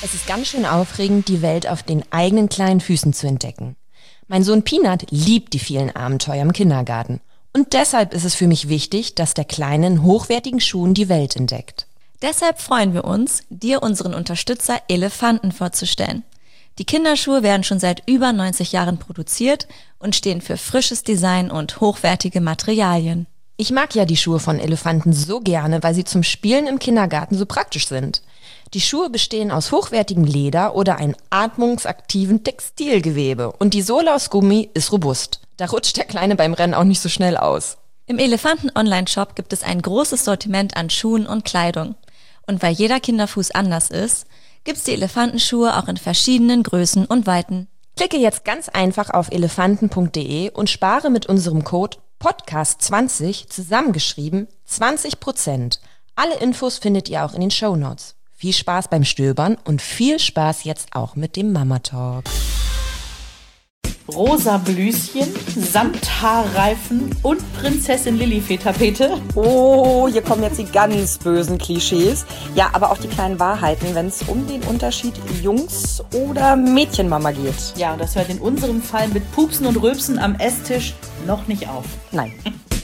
Es ist ganz schön aufregend, die Welt auf den eigenen kleinen Füßen zu entdecken. Mein Sohn Peanut liebt die vielen Abenteuer im Kindergarten. Und deshalb ist es für mich wichtig, dass der Kleine in hochwertigen Schuhen die Welt entdeckt. Deshalb freuen wir uns, dir unseren Unterstützer Elefanten vorzustellen. Die Kinderschuhe werden schon seit über 90 Jahren produziert und stehen für frisches Design und hochwertige Materialien. Ich mag ja die Schuhe von Elefanten so gerne, weil sie zum Spielen im Kindergarten so praktisch sind. Die Schuhe bestehen aus hochwertigem Leder oder einem atmungsaktiven Textilgewebe und die Sohle aus Gummi ist robust. Da rutscht der Kleine beim Rennen auch nicht so schnell aus. Im Elefanten-Online-Shop gibt es ein großes Sortiment an Schuhen und Kleidung. Und weil jeder Kinderfuß anders ist, gibt's die Elefantenschuhe auch in verschiedenen Größen und Weiten. Klicke jetzt ganz einfach auf elefanten.de und spare mit unserem Code PODCAST20 zusammengeschrieben 20%. Alle Infos findet ihr auch in den Shownotes. Viel Spaß beim Stöbern und viel Spaß jetzt auch mit dem Mama Talk. Rosa Blüschen, Samthaarreifen und Prinzessin Lillifee-Tapete. Oh, hier kommen jetzt die ganz bösen Klischees. Ja, aber auch die kleinen Wahrheiten, wenn es um den Unterschied Jungs- oder Mädchenmama geht. Ja, und das hört in unserem Fall mit Pupsen und Rülpsen am Esstisch noch nicht auf. Nein.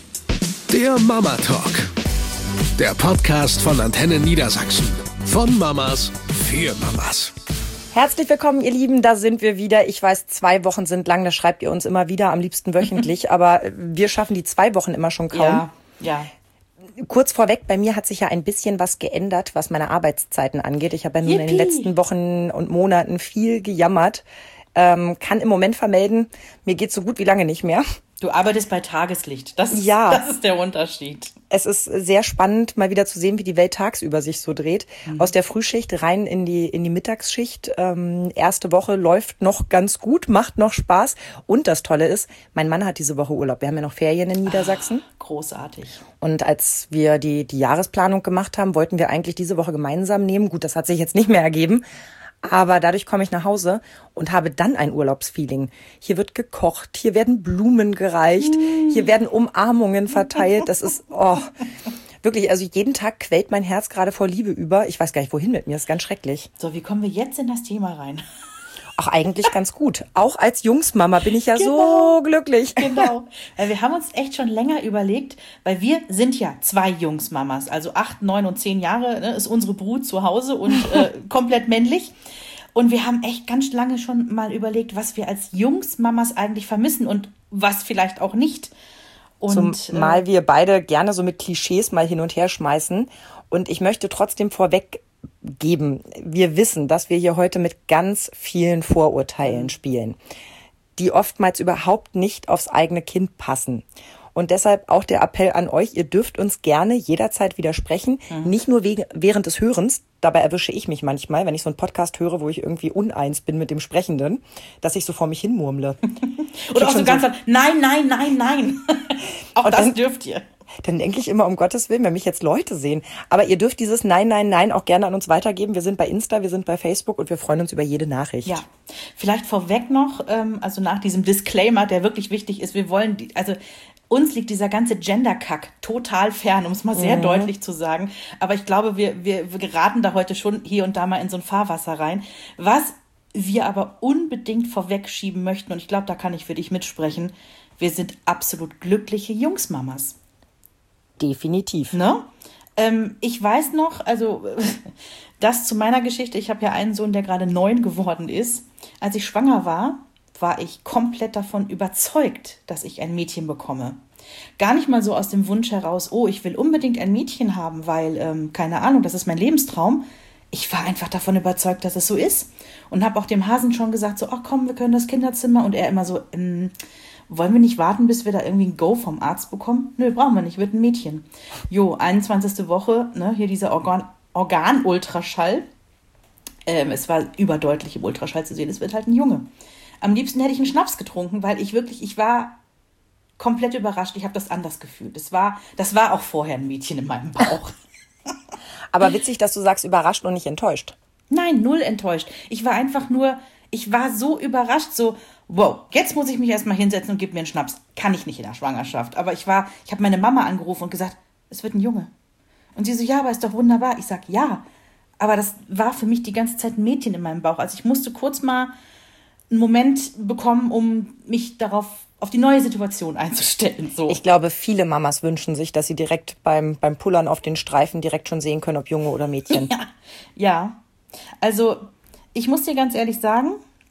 Der Mama Talk. Der Podcast von Antenne Niedersachsen. Von Mamas für Mamas. Herzlich willkommen, ihr Lieben, da sind wir wieder. Ich weiß, 2 Wochen sind lang, das schreibt ihr uns immer wieder, am liebsten wöchentlich, aber wir schaffen die 2 Wochen immer schon kaum. Ja. Kurz vorweg, bei mir hat sich ja ein bisschen was geändert, was meine Arbeitszeiten angeht. Ich habe ja nun in den letzten Wochen und Monaten viel gejammert, kann im Moment vermelden, mir geht's so gut wie lange nicht mehr. Du arbeitest bei Tageslicht, das ist der Unterschied. Es ist sehr spannend, mal wieder zu sehen, wie die Welt tagsüber sich so dreht. Aus der Frühschicht rein in die Mittagsschicht. Erste Woche läuft noch ganz gut, macht noch Spaß. Und das Tolle ist, mein Mann hat diese Woche Urlaub. Wir haben ja noch Ferien in Niedersachsen. Großartig. Und als wir die Jahresplanung gemacht haben, wollten wir eigentlich diese Woche gemeinsam nehmen. Gut, das hat sich jetzt nicht mehr ergeben. Aber dadurch komme ich nach Hause und habe dann ein Urlaubsfeeling. Hier wird gekocht, hier werden Blumen gereicht, hier werden Umarmungen verteilt. Das ist, wirklich, also jeden Tag quält mein Herz gerade vor Liebe über. Ich weiß gar nicht, wohin mit mir, das ist ganz schrecklich. So, wie kommen wir jetzt in das Thema rein? Ach, eigentlich ganz gut. Auch als Jungsmama bin ich ja so glücklich. Genau. Weil wir haben uns echt schon länger überlegt, weil wir sind ja 2 Jungsmamas. Also 8, 9 und 10 Jahre ist unsere Brut zu Hause und komplett männlich. Und wir haben echt ganz lange schon mal überlegt, was wir als Jungsmamas eigentlich vermissen und was vielleicht auch nicht. Und zumal wir beide gerne so mit Klischees mal hin und her schmeißen. Und ich möchte trotzdem vorweg geben. Wir wissen, dass wir hier heute mit ganz vielen Vorurteilen spielen, die oftmals überhaupt nicht aufs eigene Kind passen. Und deshalb auch der Appell an euch, ihr dürft uns gerne jederzeit widersprechen, nicht nur während des Hörens. Dabei erwische ich mich manchmal, wenn ich so einen Podcast höre, wo ich irgendwie uneins bin mit dem Sprechenden, dass ich so vor mich hin murmle. Oder auch so ganz nein. Auch das dürft ihr. Dann denke ich immer, um Gottes Willen, wenn mich jetzt Leute sehen. Aber ihr dürft dieses Nein auch gerne an uns weitergeben. Wir sind bei Insta, wir sind bei Facebook und wir freuen uns über jede Nachricht. Ja, vielleicht vorweg noch, also nach diesem Disclaimer, der wirklich wichtig ist, wir wollen, uns liegt dieser ganze Gender-Kack total fern, um es mal sehr deutlich zu sagen. Aber ich glaube, wir geraten da heute schon hier und da mal in so ein Fahrwasser rein. Was wir aber unbedingt vorwegschieben möchten, und ich glaube, da kann ich für dich mitsprechen, wir sind absolut glückliche Jungsmamas. Definitiv. Ne? Ich weiß noch, also das zu meiner Geschichte, ich habe ja einen Sohn, der gerade 9 geworden ist. Als ich schwanger war ich komplett davon überzeugt, dass ich ein Mädchen bekomme. Gar nicht mal so aus dem Wunsch heraus, ich will unbedingt ein Mädchen haben, weil, keine Ahnung, das ist mein Lebenstraum. Ich war einfach davon überzeugt, dass es so ist. Und habe auch dem Hasen schon gesagt, so, komm, wir können das Kinderzimmer. Und er immer so, wollen wir nicht warten, bis wir da irgendwie ein Go vom Arzt bekommen? Nö, brauchen wir nicht, wird ein Mädchen. 21. Woche, ne, hier dieser Organ-Ultraschall. Es war überdeutlich im Ultraschall zu sehen, es wird halt ein Junge. Am liebsten hätte ich einen Schnaps getrunken, weil ich war komplett überrascht. Ich habe das anders gefühlt. Das war auch vorher ein Mädchen in meinem Bauch. Aber witzig, dass du sagst, überrascht und nicht enttäuscht. Nein, 0 enttäuscht. Ich war so überrascht, so, wow, jetzt muss ich mich erstmal hinsetzen und gib mir einen Schnaps. Kann ich nicht in der Schwangerschaft. Aber ich habe meine Mama angerufen und gesagt, es wird ein Junge. Und sie so, ja, aber ist doch wunderbar. Ich sag, ja, Aber das war für mich die ganze Zeit ein Mädchen in meinem Bauch. Also ich musste kurz mal einen Moment bekommen, um mich auf die neue Situation einzustellen. So. Ich glaube, viele Mamas wünschen sich, dass sie direkt beim Pullern auf den Streifen direkt schon sehen können, ob Junge oder Mädchen. Ja. Also ich muss dir ganz ehrlich sagen,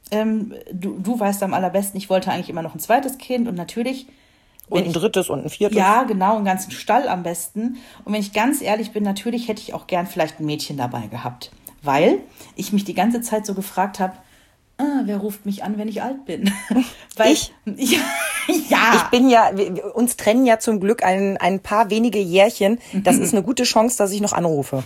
du weißt am allerbesten, ich wollte eigentlich immer noch ein zweites Kind und natürlich... Und ein drittes und ein viertes. Ja, genau, einen ganzen Stall am besten. Und wenn ich ganz ehrlich bin, natürlich hätte ich auch gern vielleicht ein Mädchen dabei gehabt. Weil ich mich die ganze Zeit so gefragt habe, wer ruft mich an, wenn ich alt bin? Weil ich? Ja. Ich bin ja, uns trennen ja zum Glück ein paar wenige Jährchen. Das ist eine gute Chance, dass ich noch anrufe.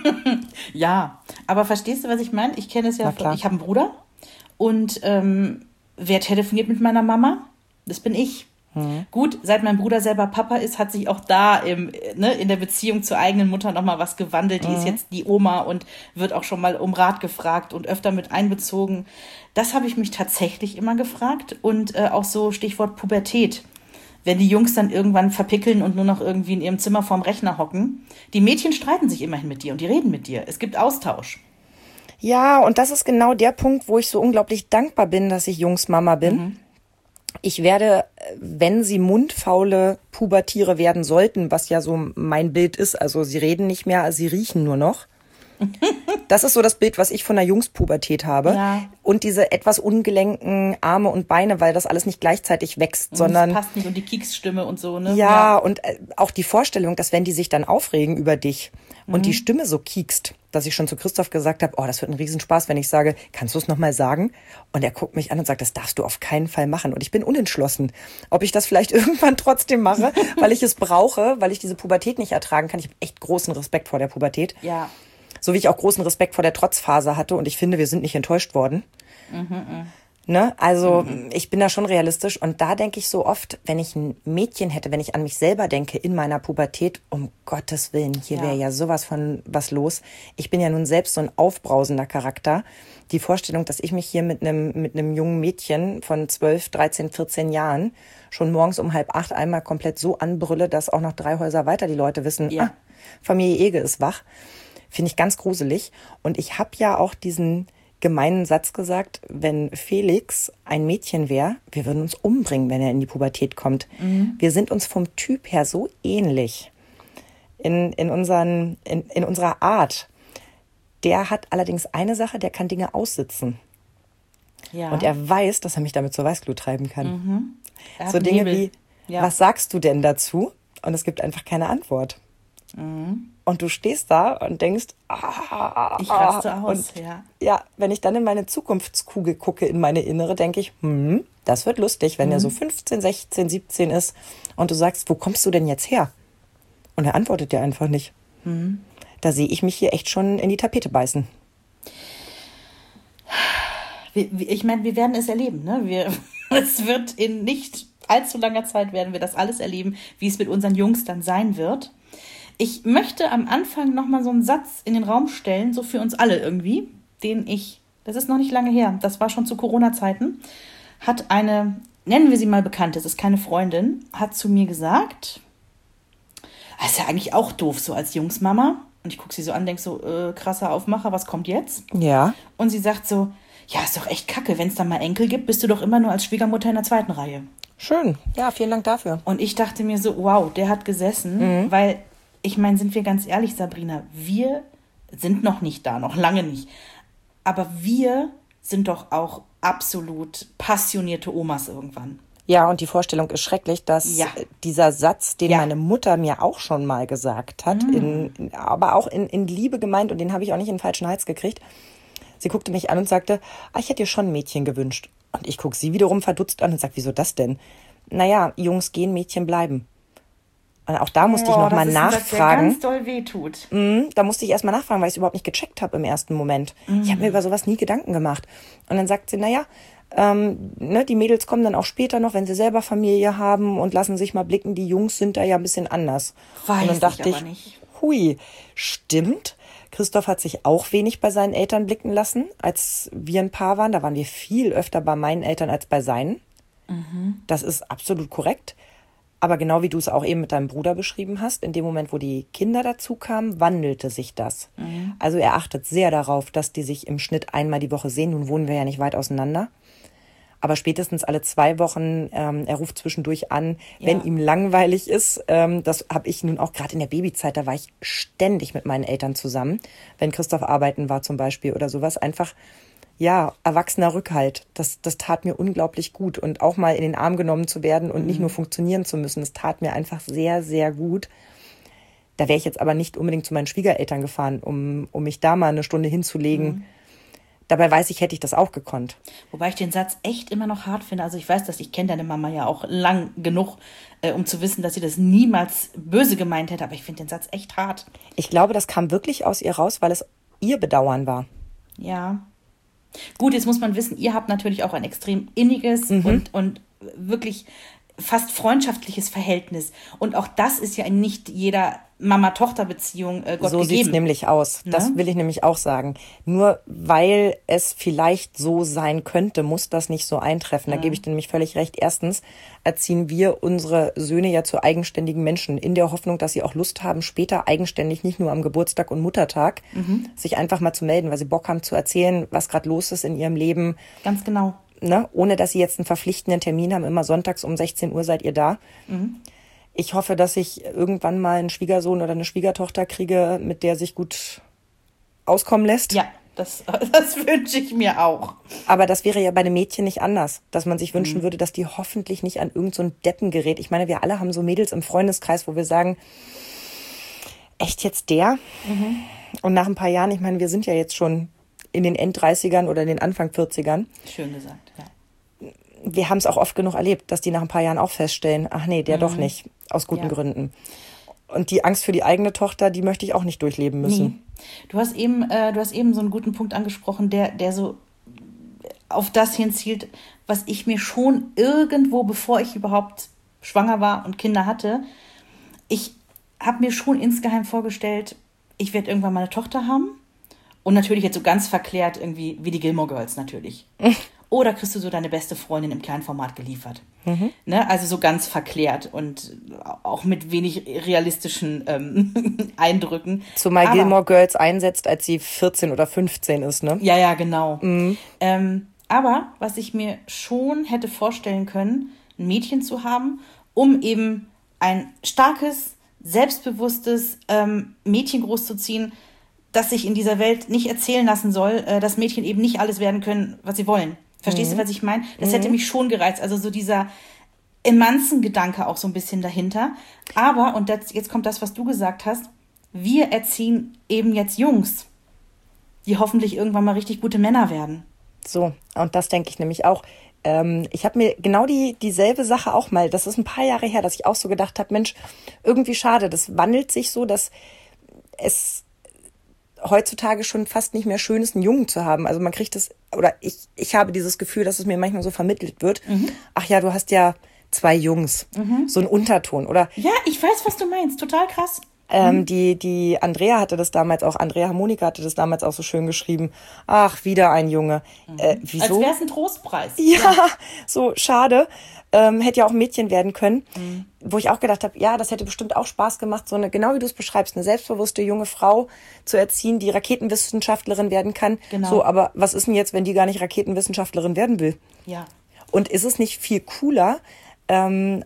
Ja, aber verstehst du, was ich meine? Ich kenne es ja, ich habe einen Bruder und wer telefoniert mit meiner Mama? Das bin ich. Gut, seit mein Bruder selber Papa ist, hat sich auch da in der Beziehung zur eigenen Mutter nochmal was gewandelt. Die ist jetzt die Oma und wird auch schon mal um Rat gefragt und öfter mit einbezogen. Das habe ich mich tatsächlich immer gefragt und auch so Stichwort Pubertät. Wenn die Jungs dann irgendwann verpickeln und nur noch irgendwie in ihrem Zimmer vorm Rechner hocken. Die Mädchen streiten sich immerhin mit dir und die reden mit dir. Es gibt Austausch. Ja, und das ist genau der Punkt, wo ich so unglaublich dankbar bin, dass ich Jungsmama bin. Ich werde, wenn sie mundfaule Pubertiere werden sollten, was ja so mein Bild ist, also sie reden nicht mehr, sie riechen nur noch. Das ist so das Bild, was ich von der Jungspubertät habe. Ja. Und diese etwas ungelenken Arme und Beine, weil das alles nicht gleichzeitig wächst, sondern... Das passt nicht und die Kieksstimme und so, ne? Ja, und auch die Vorstellung, dass wenn die sich dann aufregen über dich und die Stimme so kiekst, dass ich schon zu Christoph gesagt habe, das wird ein Riesenspaß, wenn ich sage, kannst du es nochmal sagen? Und er guckt mich an und sagt, das darfst du auf keinen Fall machen. Und ich bin unentschlossen, ob ich das vielleicht irgendwann trotzdem mache, weil ich es brauche, weil ich diese Pubertät nicht ertragen kann. Ich habe echt großen Respekt vor der Pubertät. Ja. So wie ich auch großen Respekt vor der Trotzphase hatte. Und ich finde, wir sind nicht enttäuscht worden. Ne? Also ich bin da schon realistisch. Und da denke ich so oft, wenn ich ein Mädchen hätte, wenn ich an mich selber denke in meiner Pubertät, um Gottes Willen, hier wäre ja sowas von was los. Ich bin ja nun selbst so ein aufbrausender Charakter. Die Vorstellung, dass ich mich hier mit einem jungen Mädchen von 12, 13, 14 Jahren schon morgens um 7:30 einmal komplett so anbrülle, dass auch noch 3 Häuser weiter die Leute wissen, Familie Ege ist wach. Finde ich ganz gruselig. Und ich habe ja auch diesen gemeinen Satz gesagt, wenn Felix ein Mädchen wäre, wir würden uns umbringen, wenn er in die Pubertät kommt. Wir sind uns vom Typ her so ähnlich in unserer Art. Der hat allerdings eine Sache, der kann Dinge aussitzen. Ja. Und er weiß, dass er mich damit zur Weißglut treiben kann. So Dinge Nebel. wie, was sagst du denn dazu? Und es gibt einfach keine Antwort. Und du stehst da und denkst, ich raste aus, und ja, wenn ich dann in meine Zukunftskugel gucke, in meine innere, denke ich, das wird lustig, wenn er so 15, 16, 17 ist und du sagst, wo kommst du denn jetzt her? Und er antwortet dir einfach nicht. Da sehe ich mich hier echt schon in die Tapete beißen. Ich meine, wir werden es erleben, ne? Es wird in nicht allzu langer Zeit werden wir das alles erleben, wie es mit unseren Jungs dann sein wird. Ich möchte am Anfang nochmal so einen Satz in den Raum stellen, so für uns alle irgendwie, das ist noch nicht lange her, das war schon zu Corona-Zeiten, hat eine, nennen wir sie mal Bekannte, es ist keine Freundin, hat zu mir gesagt, das ist ja eigentlich auch doof, so als Jungsmama. Und ich gucke sie so an, denke so, krasser Aufmacher, was kommt jetzt? Ja. Und sie sagt so, ja, ist doch echt kacke, wenn es dann mal Enkel gibt, bist du doch immer nur als Schwiegermutter in der 2. Reihe. Schön, ja, vielen Dank dafür. Und ich dachte mir so, wow, der hat gesessen, weil, ich meine, sind wir ganz ehrlich, Sabrina, wir sind noch nicht da, noch lange nicht. Aber wir sind doch auch absolut passionierte Omas irgendwann. Ja, und die Vorstellung ist schrecklich, dass dieser Satz, den meine Mutter mir auch schon mal gesagt hat, aber auch in Liebe gemeint, und den habe ich auch nicht in den falschen Hals gekriegt. Sie guckte mich an und sagte, ich hätte dir schon ein Mädchen gewünscht. Und ich gucke sie wiederum verdutzt an und sage, wieso das denn? Naja, Jungs gehen, Mädchen bleiben. Und auch da musste ich nochmal nachfragen. Das ganz doll wehtut. Da musste ich erstmal nachfragen, weil ich es überhaupt nicht gecheckt habe im ersten Moment. Ich habe mir über sowas nie Gedanken gemacht. Und dann sagt sie, naja, die Mädels kommen dann auch später noch, wenn sie selber Familie haben und lassen sich mal blicken. Die Jungs sind da ja ein bisschen anders. Weiß und dann dachte ich aber nicht. Hui, stimmt. Christoph hat sich auch wenig bei seinen Eltern blicken lassen, als wir ein Paar waren. Da waren wir viel öfter bei meinen Eltern als bei seinen. Das ist absolut korrekt. Aber genau wie du es auch eben mit deinem Bruder beschrieben hast, in dem Moment, wo die Kinder dazu kamen, wandelte sich das. Also er achtet sehr darauf, dass die sich im Schnitt einmal die Woche sehen. Nun wohnen wir ja nicht weit auseinander. Aber spätestens alle 2 Wochen, er ruft zwischendurch an, wenn ihm langweilig ist. Das habe ich nun auch gerade in der Babyzeit, da war ich ständig mit meinen Eltern zusammen. Wenn Christoph arbeiten war zum Beispiel oder sowas, einfach, ja, erwachsener Rückhalt. Das tat mir unglaublich gut. Und auch mal in den Arm genommen zu werden und nicht nur funktionieren zu müssen, das tat mir einfach sehr, sehr gut. Da wäre ich jetzt aber nicht unbedingt zu meinen Schwiegereltern gefahren, um mich da mal eine Stunde hinzulegen. Dabei weiß ich, hätte ich das auch gekonnt. Wobei ich den Satz echt immer noch hart finde. Also ich weiß, dass ich kenne deine Mama ja auch lang genug, um zu wissen, dass sie das niemals böse gemeint hätte. Aber ich finde den Satz echt hart. Ich glaube, das kam wirklich aus ihr raus, weil es ihr Bedauern war. Ja. Gut, jetzt muss man wissen, ihr habt natürlich auch ein extrem inniges und wirklich fast freundschaftliches Verhältnis. Und auch das ist ja in nicht jeder Mama-Tochter-Beziehung Gott gegeben. So sieht's nämlich aus. Das will ich nämlich auch sagen. Nur weil es vielleicht so sein könnte, muss das nicht so eintreffen. Da gebe ich dir nämlich völlig recht. Erstens erziehen wir unsere Söhne ja zu eigenständigen Menschen, in der Hoffnung, dass sie auch Lust haben, später eigenständig, nicht nur am Geburtstag und Muttertag, sich einfach mal zu melden, weil sie Bock haben zu erzählen, was gerade los ist in ihrem Leben. Ganz genau. Ne? Ohne dass sie jetzt einen verpflichtenden Termin haben, immer sonntags um 16 Uhr seid ihr da. Ich hoffe, dass ich irgendwann mal einen Schwiegersohn oder eine Schwiegertochter kriege, mit der sich gut auskommen lässt. Ja, das wünsche ich mir auch. Aber das wäre ja bei einem Mädchen nicht anders, dass man sich wünschen würde, dass die hoffentlich nicht an irgend so ein Deppen gerät. Ich meine, wir alle haben so Mädels im Freundeskreis, wo wir sagen, echt jetzt der? Und nach ein paar Jahren, ich meine, wir sind ja jetzt schon in den End-30ern oder in den Anfang 40ern. Schön gesagt, ja. Wir haben es auch oft genug erlebt, dass die nach ein paar Jahren auch feststellen, ach nee, der doch nicht, aus guten Gründen. Und die Angst für die eigene Tochter, die möchte ich auch nicht durchleben müssen. Nee. Du hast eben so einen guten Punkt angesprochen, der so auf das hinzielt, was ich mir schon irgendwo, bevor ich überhaupt schwanger war und Kinder hatte, ich habe mir schon insgeheim vorgestellt, ich werde irgendwann mal eine Tochter haben. Und natürlich jetzt so ganz verklärt irgendwie, wie die Gilmore Girls natürlich. Oder kriegst du so deine beste Freundin im Kleinformat geliefert. Ne? Also so ganz verklärt und auch mit wenig realistischen Eindrücken. Zumal Gilmore Girls einsetzt, als sie 14 oder 15 ist, ne? Ja, genau. Aber was ich mir schon hätte vorstellen können, ein Mädchen zu haben, um eben ein starkes, selbstbewusstes Mädchen großzuziehen, das sich in dieser Welt nicht erzählen lassen soll, dass Mädchen eben nicht alles werden können, was sie wollen. Verstehst du, was ich meine? Das hätte mich schon gereizt. Also so dieser Emanzen-Gedanke auch so ein bisschen dahinter. Aber, und jetzt kommt das, was du gesagt hast, wir erziehen eben jetzt Jungs, die hoffentlich irgendwann mal richtig gute Männer werden. So, und das denke ich nämlich auch. Ich habe mir genau dieselbe Sache auch mal, das ist ein paar Jahre her, dass ich auch so gedacht habe, Mensch, irgendwie schade, das wandelt sich so, dass es heutzutage schon fast nicht mehr schön ist, einen Jungen zu haben. Also man kriegt das, oder ich habe dieses Gefühl, dass es mir manchmal so vermittelt wird. Ach ja, du hast ja 2 Jungs. So ein Unterton, oder? Ja, ich weiß, was du meinst. Total krass. Die Andrea hatte das damals auch, Andrea Harmonika hatte das damals auch so schön geschrieben. Ach, wieder ein Junge. Wieso? Als wäre es ein Trostpreis. Ja, so schade. Hätte ja auch ein Mädchen werden können. Wo ich auch gedacht habe, ja, das hätte bestimmt auch Spaß gemacht, so eine, genau wie du es beschreibst, eine selbstbewusste junge Frau zu erziehen, die Raketenwissenschaftlerin werden kann. Genau. So, aber was ist denn jetzt, wenn die gar nicht Raketenwissenschaftlerin werden will? Ja. Und ist es nicht viel cooler, einen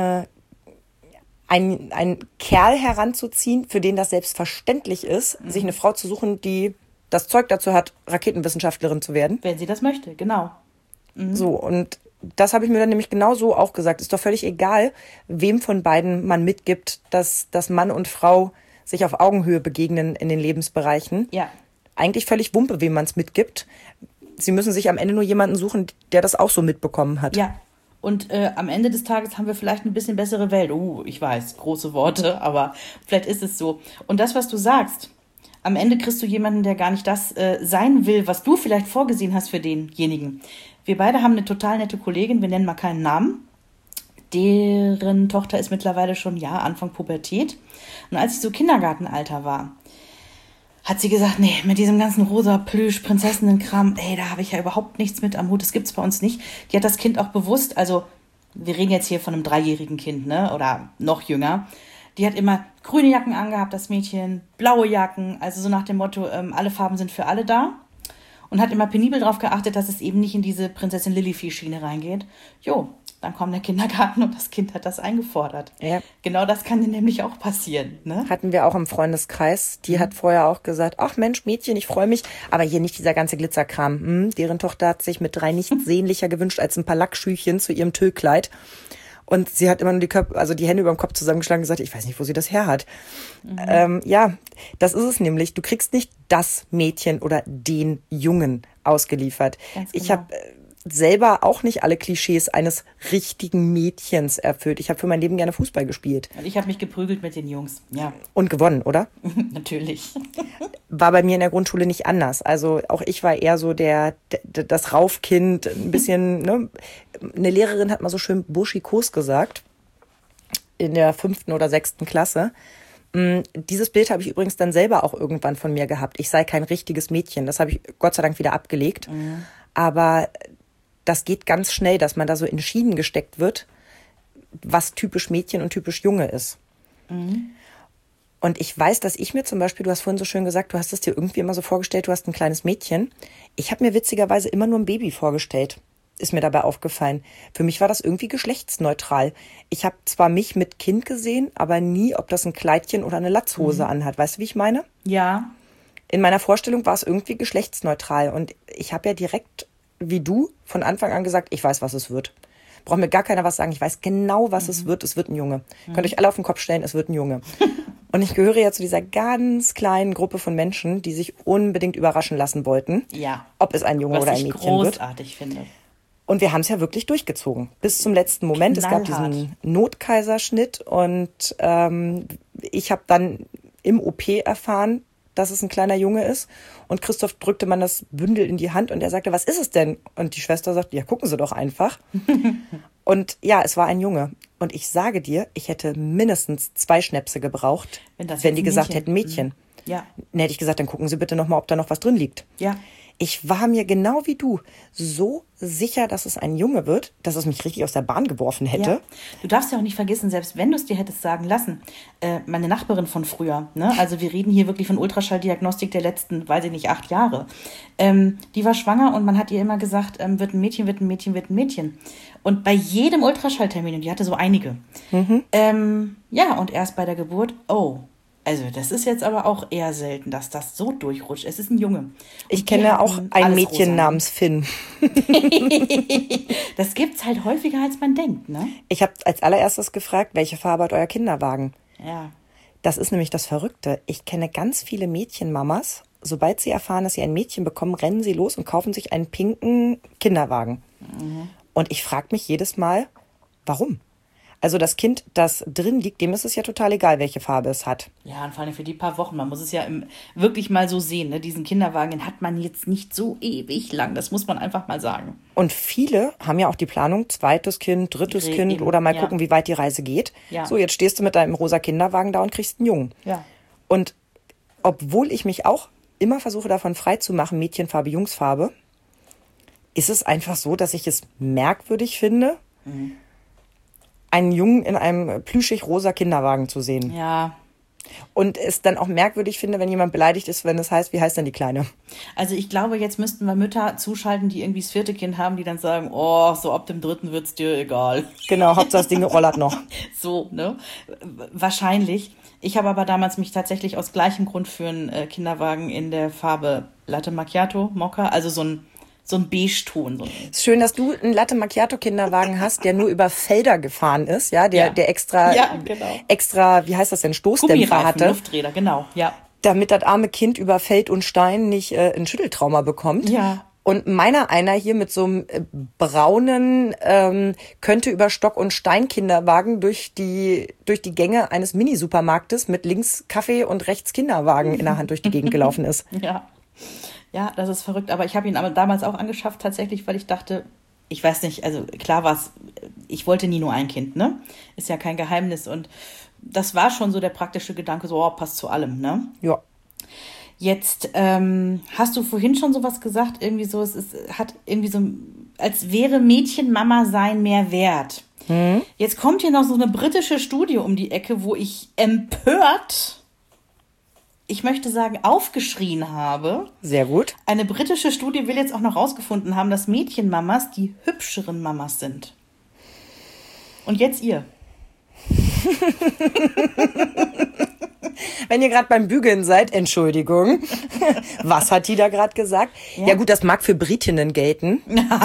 Kerl heranzuziehen, für den das selbstverständlich ist, sich eine Frau zu suchen, die das Zeug dazu hat, Raketenwissenschaftlerin zu werden? Wenn sie das möchte, genau. So, und das habe ich mir dann nämlich genau so auch gesagt. Ist doch völlig egal, wem von beiden man mitgibt, dass Mann und Frau sich auf Augenhöhe begegnen in den Lebensbereichen. Ja. Eigentlich völlig Wumpe, wem man es mitgibt. Sie müssen sich am Ende nur jemanden suchen, der das auch so mitbekommen hat. Ja. Und am Ende des Tages haben wir vielleicht ein bisschen bessere Welt. Ich weiß, große Worte, aber vielleicht ist es so. Und das, was du sagst, am Ende kriegst du jemanden, der gar nicht das sein will, was du vielleicht vorgesehen hast für denjenigen. Wir beide haben eine total nette Kollegin, wir nennen mal keinen Namen. Deren Tochter ist mittlerweile schon, Anfang Pubertät. Und als sie so Kindergartenalter war, hat sie gesagt, nee, mit diesem ganzen rosa Plüsch, Prinzessinnenkram, da habe ich ja überhaupt nichts mit am Hut, das gibt's bei uns nicht. Die hat das Kind auch bewusst, also wir reden jetzt hier von einem 3-jährigen Kind, ne, oder noch jünger, die hat immer grüne Jacken angehabt, das Mädchen, blaue Jacken, also so nach dem Motto, alle Farben sind für alle da. Und hat immer penibel darauf geachtet, dass es eben nicht in diese Prinzessin Lillifee-Schiene reingeht. Jo, dann kommt der Kindergarten und das Kind hat das eingefordert. Ja. Genau das kann dir nämlich auch passieren. Ne? Hatten wir auch im Freundeskreis. Die hat vorher auch gesagt, ach Mensch, Mädchen, ich freue mich. Aber hier nicht dieser ganze Glitzerkram. Deren Tochter hat sich mit 3 nichts sehnlicher gewünscht als ein paar Lackschüchchen zu ihrem Tüllkleid. Und sie hat immer nur die Hände über dem Kopf zusammengeschlagen und gesagt, ich weiß nicht, wo sie das her hat. Ja, das ist es nämlich. Du kriegst nicht das Mädchen oder den Jungen ausgeliefert. Ganz genau. Ich habe selber auch nicht alle Klischees eines richtigen Mädchens erfüllt. Ich habe für mein Leben gerne Fußball gespielt. Und ich habe mich geprügelt mit den Jungs, ja. Und gewonnen, oder? Natürlich. War bei mir in der Grundschule nicht anders. Also auch ich war eher so das Raufkind, ein bisschen, ne? Eine Lehrerin hat mal so schön burschikos gesagt, in der 5. oder 6. Klasse. Dieses Bild habe ich übrigens dann selber auch irgendwann von mir gehabt. Ich sei kein richtiges Mädchen. Das habe ich Gott sei Dank wieder abgelegt. Aber das geht ganz schnell, dass man da so in Schienen gesteckt wird, was typisch Mädchen und typisch Junge ist. Und ich weiß, dass ich mir zum Beispiel, du hast vorhin so schön gesagt, du hast es dir irgendwie immer so vorgestellt, du hast ein kleines Mädchen. Ich habe mir witzigerweise immer nur ein Baby vorgestellt. Ist mir dabei aufgefallen. Für mich war das irgendwie geschlechtsneutral. Ich habe zwar mich mit Kind gesehen, aber nie, ob das ein Kleidchen oder eine Latzhose anhat. Weißt du, wie ich meine? Ja. In meiner Vorstellung war es irgendwie geschlechtsneutral. Und ich habe ja direkt, wie du, von Anfang an gesagt, ich weiß, was es wird. Braucht mir gar keiner was sagen. Ich weiß genau, was es wird. Es wird ein Junge. Könnt euch alle auf den Kopf stellen, es wird ein Junge. Und ich gehöre ja zu dieser ganz kleinen Gruppe von Menschen, die sich unbedingt überraschen lassen wollten, ob es ein Junge oder ein Mädchen wird. Was ich großartig finde. Und wir haben es ja wirklich durchgezogen. Bis zum letzten Moment. Knallhart. Es gab diesen Notkaiserschnitt und ich habe dann im OP erfahren, dass es ein kleiner Junge ist. Und Christoph drückte man das Bündel in die Hand und er sagte, was ist es denn? Und die Schwester sagte, ja, gucken Sie doch einfach. Und ja, es war ein Junge. Und ich sage dir, ich hätte mindestens 2 Schnäpse gebraucht, wenn die gesagt hätten Mädchen. Ja. Dann hätte ich gesagt, dann gucken Sie bitte nochmal, ob da noch was drin liegt. Ja. Ich war mir genau wie du so sicher, dass es ein Junge wird, dass es mich richtig aus der Bahn geworfen hätte. Ja. Du darfst ja auch nicht vergessen, selbst wenn du es dir hättest sagen lassen, meine Nachbarin von früher, ne? Also wir reden hier wirklich von Ultraschalldiagnostik der letzten, weiß ich nicht, 8 Jahre. Die war schwanger und man hat ihr immer gesagt, wird ein Mädchen, wird ein Mädchen, wird ein Mädchen. Und bei jedem Ultraschalltermin, und die hatte so einige, ja, und erst bei der Geburt, also das ist jetzt aber auch eher selten, dass das so durchrutscht. Es ist ein Junge. Ich kenne auch ein Mädchen rosa namens Finn. Das gibt's halt häufiger, als man denkt, ne? Ich habe als allererstes gefragt, welche Farbe hat euer Kinderwagen? Ja. Das ist nämlich das Verrückte. Ich kenne ganz viele Mädchenmamas. Sobald sie erfahren, dass sie ein Mädchen bekommen, rennen sie los und kaufen sich einen pinken Kinderwagen. Und ich frage mich jedes Mal, warum? Also das Kind, das drin liegt, dem ist es ja total egal, welche Farbe es hat. Ja, und vor allem für die paar Wochen. Man muss es ja wirklich mal so sehen. Ne? Diesen Kinderwagen, den hat man jetzt nicht so ewig lang. Das muss man einfach mal sagen. Und viele haben ja auch die Planung, 2. Kind, 3. Kind oder mal gucken, wie weit die Reise geht. Ja. So, jetzt stehst du mit deinem rosa Kinderwagen da und kriegst einen Jungen. Ja. Und obwohl ich mich auch immer versuche, davon frei zu machen, Mädchenfarbe, Jungsfarbe, ist es einfach so, dass ich es merkwürdig finde, einen Jungen in einem plüschig rosa Kinderwagen zu sehen. Ja. Und es dann auch merkwürdig finde, wenn jemand beleidigt ist, wenn es heißt, wie heißt denn die Kleine? Also ich glaube, jetzt müssten wir Mütter zuschalten, die irgendwie das 4. Kind haben, die dann sagen, oh, so ab dem 3. wird's dir egal. Genau, Hauptsache das Ding rollert noch. So, ne? Wahrscheinlich. Ich habe aber damals mich tatsächlich aus gleichem Grund für einen Kinderwagen in der Farbe Latte Macchiato, Mokka, also so ein Beige-Ton. Es ist schön, dass du einen Latte Macchiato-Kinderwagen hast, der nur über Felder gefahren ist, ja, der extra, wie heißt das denn, Stoßdämpfer hatte. Lufträder, genau, ja. Damit das arme Kind über Feld und Stein nicht ein Schütteltrauma bekommt. Ja. Und meiner einer hier mit so einem braunen, könnte über Stock- und Stein-Kinderwagen durch die Gänge eines Mini-Supermarktes mit links Kaffee und rechts Kinderwagen in der Hand durch die Gegend gelaufen ist. Ja. Ja, das ist verrückt. Aber ich habe ihn aber damals auch angeschafft, tatsächlich, weil ich dachte, ich weiß nicht, also klar war es, ich wollte nie nur ein Kind, ne? Ist ja kein Geheimnis. Und das war schon so der praktische Gedanke, so, passt zu allem, ne? Ja. Jetzt hast du vorhin schon sowas gesagt, irgendwie so, hat irgendwie so, als wäre Mädchenmama sein mehr wert. Jetzt kommt hier noch so eine britische Studie um die Ecke, wo ich empört, ich möchte sagen, aufgeschrien habe. Sehr gut. Eine britische Studie will jetzt auch noch rausgefunden haben, dass Mädchenmamas die hübscheren Mamas sind. Und jetzt ihr. Wenn ihr gerade beim Bügeln seid, Entschuldigung. Was hat die da gerade gesagt? Ja gut, das mag für Britinnen gelten.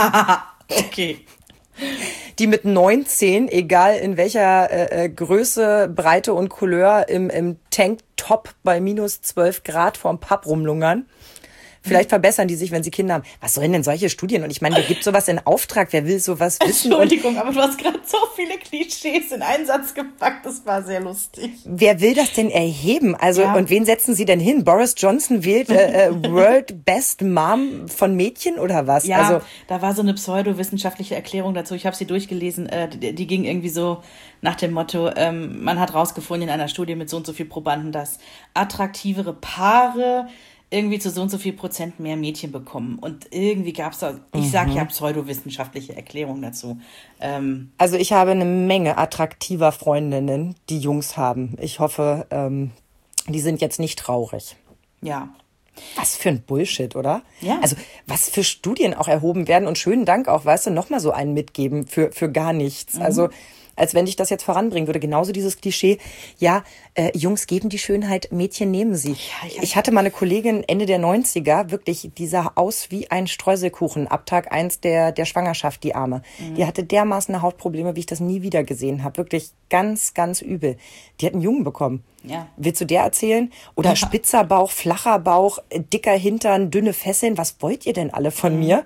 Okay. Die mit 19, egal in welcher Größe, Breite und Couleur, im Tanktop bei minus 12 Grad vorm Pub rumlungern. Vielleicht verbessern die sich, wenn sie Kinder haben. Was sollen denn solche Studien? Und ich meine, wer gibt sowas in Auftrag? Wer will sowas wissen? Entschuldigung, aber du hast gerade so viele Klischees in einen Satz gepackt. Das war sehr lustig. Wer will das denn erheben? Also, Ja. und wen setzen sie denn hin? Boris Johnson wählt World Best Mom von Mädchen oder was? Ja, Also, da war so eine pseudowissenschaftliche Erklärung dazu. Ich habe sie durchgelesen. Die ging irgendwie so nach dem Motto, man hat rausgefunden in einer Studie mit so und so viel Probanden, dass attraktivere Paare irgendwie zu so und so viel Prozent mehr Mädchen bekommen. Und irgendwie gab es da, ich sage ja pseudowissenschaftliche Erklärung dazu. also ich habe eine Menge attraktiver Freundinnen, die Jungs haben. Ich hoffe, die sind jetzt nicht traurig. Ja. Was für ein Bullshit, oder? Ja. Also, was für Studien auch erhoben werden und schönen Dank auch, weißt du, nochmal so einen mitgeben für gar nichts. Also, als wenn dich das jetzt voranbringen würde. Genauso dieses Klischee, ja, Jungs geben die Schönheit, Mädchen nehmen sie. Ich hatte mal eine Kollegin Ende der 90er, wirklich, die sah aus wie ein Streuselkuchen ab Tag 1 der Schwangerschaft, die Arme. Die hatte dermaßen Hautprobleme, wie ich das nie wieder gesehen habe. Wirklich ganz, ganz übel. Die hat einen Jungen bekommen. Ja. Willst du der erzählen? Oder spitzer Bauch, flacher Bauch, dicker Hintern, dünne Fesseln. Was wollt ihr denn alle von mir?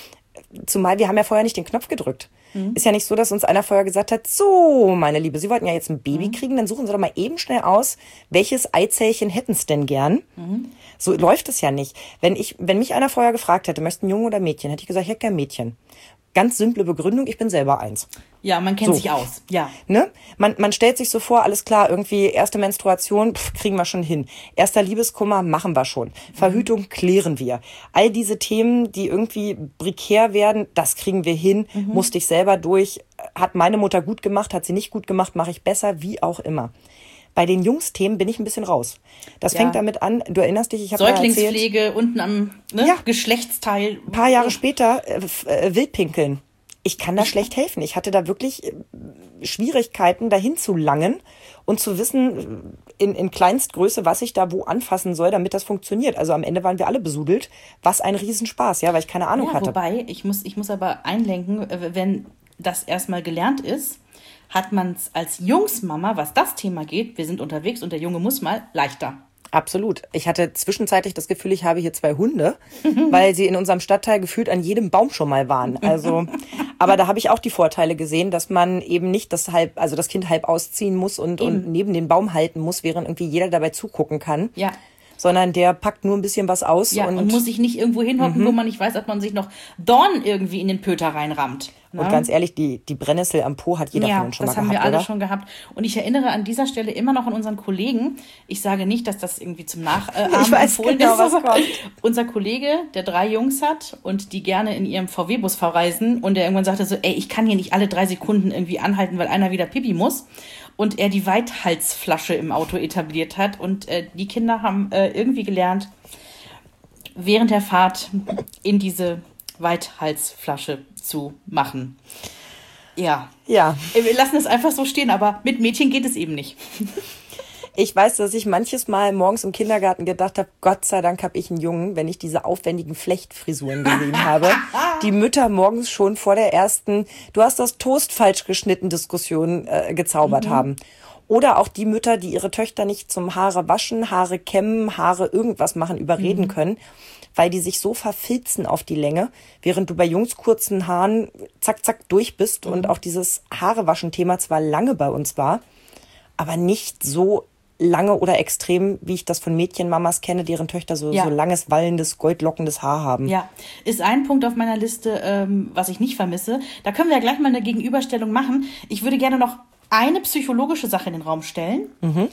Zumal wir haben ja vorher nicht den Knopf gedrückt. Ist ja nicht so, dass uns einer vorher gesagt hat, so, meine Liebe, Sie wollten ja jetzt ein Baby kriegen, dann suchen Sie doch mal eben schnell aus, welches Eizellchen hätten Sie denn gern? So läuft es ja nicht. Wenn mich einer vorher gefragt hätte, möchten Jungen oder Mädchen, hätte ich gesagt, ich hätte gern Mädchen. Ganz simple Begründung, ich bin selber eins. Ja, man kennt So. sich aus. Ja. Ne? Man stellt sich so vor, alles klar, irgendwie erste Menstruation, kriegen wir schon hin. Erster Liebeskummer, machen wir schon. Verhütung klären wir. All diese Themen, die irgendwie prekär werden, das kriegen wir hin, musste ich selber durch. Hat meine Mutter gut gemacht, hat sie nicht gut gemacht, mache ich besser, wie auch immer. Bei den Jungsthemen bin ich ein bisschen raus. Das fängt damit an, du erinnerst dich, ich habe mal erzählt, Säuglingspflege unten am Geschlechtsteil. ein paar Jahre später Wildpinkeln. Ich kann da schlecht helfen. Ich hatte da wirklich Schwierigkeiten, dahin zu langen und zu wissen, in Kleinstgröße, was ich da wo anfassen soll, damit das funktioniert. Also am Ende waren wir alle besudelt. Was ein Riesenspaß, ja, weil ich keine Ahnung hatte. Wobei, ich muss aber einlenken, wenn das erstmal gelernt ist, hat man es als Jungsmama, was das Thema geht, wir sind unterwegs und der Junge muss mal, leichter. Absolut. Ich hatte zwischenzeitlich das Gefühl, ich habe hier 2 Hunde, weil sie in unserem Stadtteil gefühlt an jedem Baum schon mal waren. Also, aber da habe ich auch die Vorteile gesehen, dass man eben nicht das Kind halb ausziehen muss und neben den Baum halten muss, während irgendwie jeder dabei zugucken kann. Ja. Sondern der packt nur ein bisschen was aus. Ja, und muss sich nicht irgendwo hinhocken, wo man nicht weiß, ob man sich noch Dorn irgendwie in den Pöter reinrammt. Und ganz ehrlich, die Brennnessel am Po hat jeder von uns schon mal das haben gehabt, wir alle oder? schon gehabt. Und ich erinnere an dieser Stelle immer noch an unseren Kollegen. Ich sage nicht, dass das irgendwie zum Nachahmen Ich weiß empfohlen genau, ist, was aber kommt. unser Kollege, der 3 Jungs hat und die gerne in ihrem VW-Bus verreisen und der irgendwann sagte so, ey, ich kann hier nicht alle 3 Sekunden irgendwie anhalten, weil einer wieder Pipi muss. Und er die Weithalsflasche im Auto etabliert hat. Und die Kinder haben irgendwie gelernt, während der Fahrt in diese Weithalsflasche zu machen. Ja. Ja. Wir lassen es einfach so stehen, aber mit Mädchen geht es eben nicht. Ich weiß, dass ich manches Mal morgens im Kindergarten gedacht habe, Gott sei Dank habe ich einen Jungen, wenn ich diese aufwendigen Flechtfrisuren gesehen habe. Die Mütter morgens schon vor der ersten, du hast das Toast falsch geschnitten, Diskussion gezaubert haben. Oder auch die Mütter, die ihre Töchter nicht zum Haare waschen, Haare kämmen, Haare irgendwas machen, überreden können, weil die sich so verfilzen auf die Länge, während du bei Jungs kurzen Haaren zack, zack durch bist und auch dieses Haarewaschen-Thema zwar lange bei uns war, aber nicht so lange oder extrem, wie ich das von Mädchenmamas kenne, deren Töchter so langes, wallendes, goldlockendes Haar haben. Ja, ist ein Punkt auf meiner Liste, was ich nicht vermisse. Da können wir ja gleich mal eine Gegenüberstellung machen. Ich würde gerne noch eine psychologische Sache in den Raum stellen.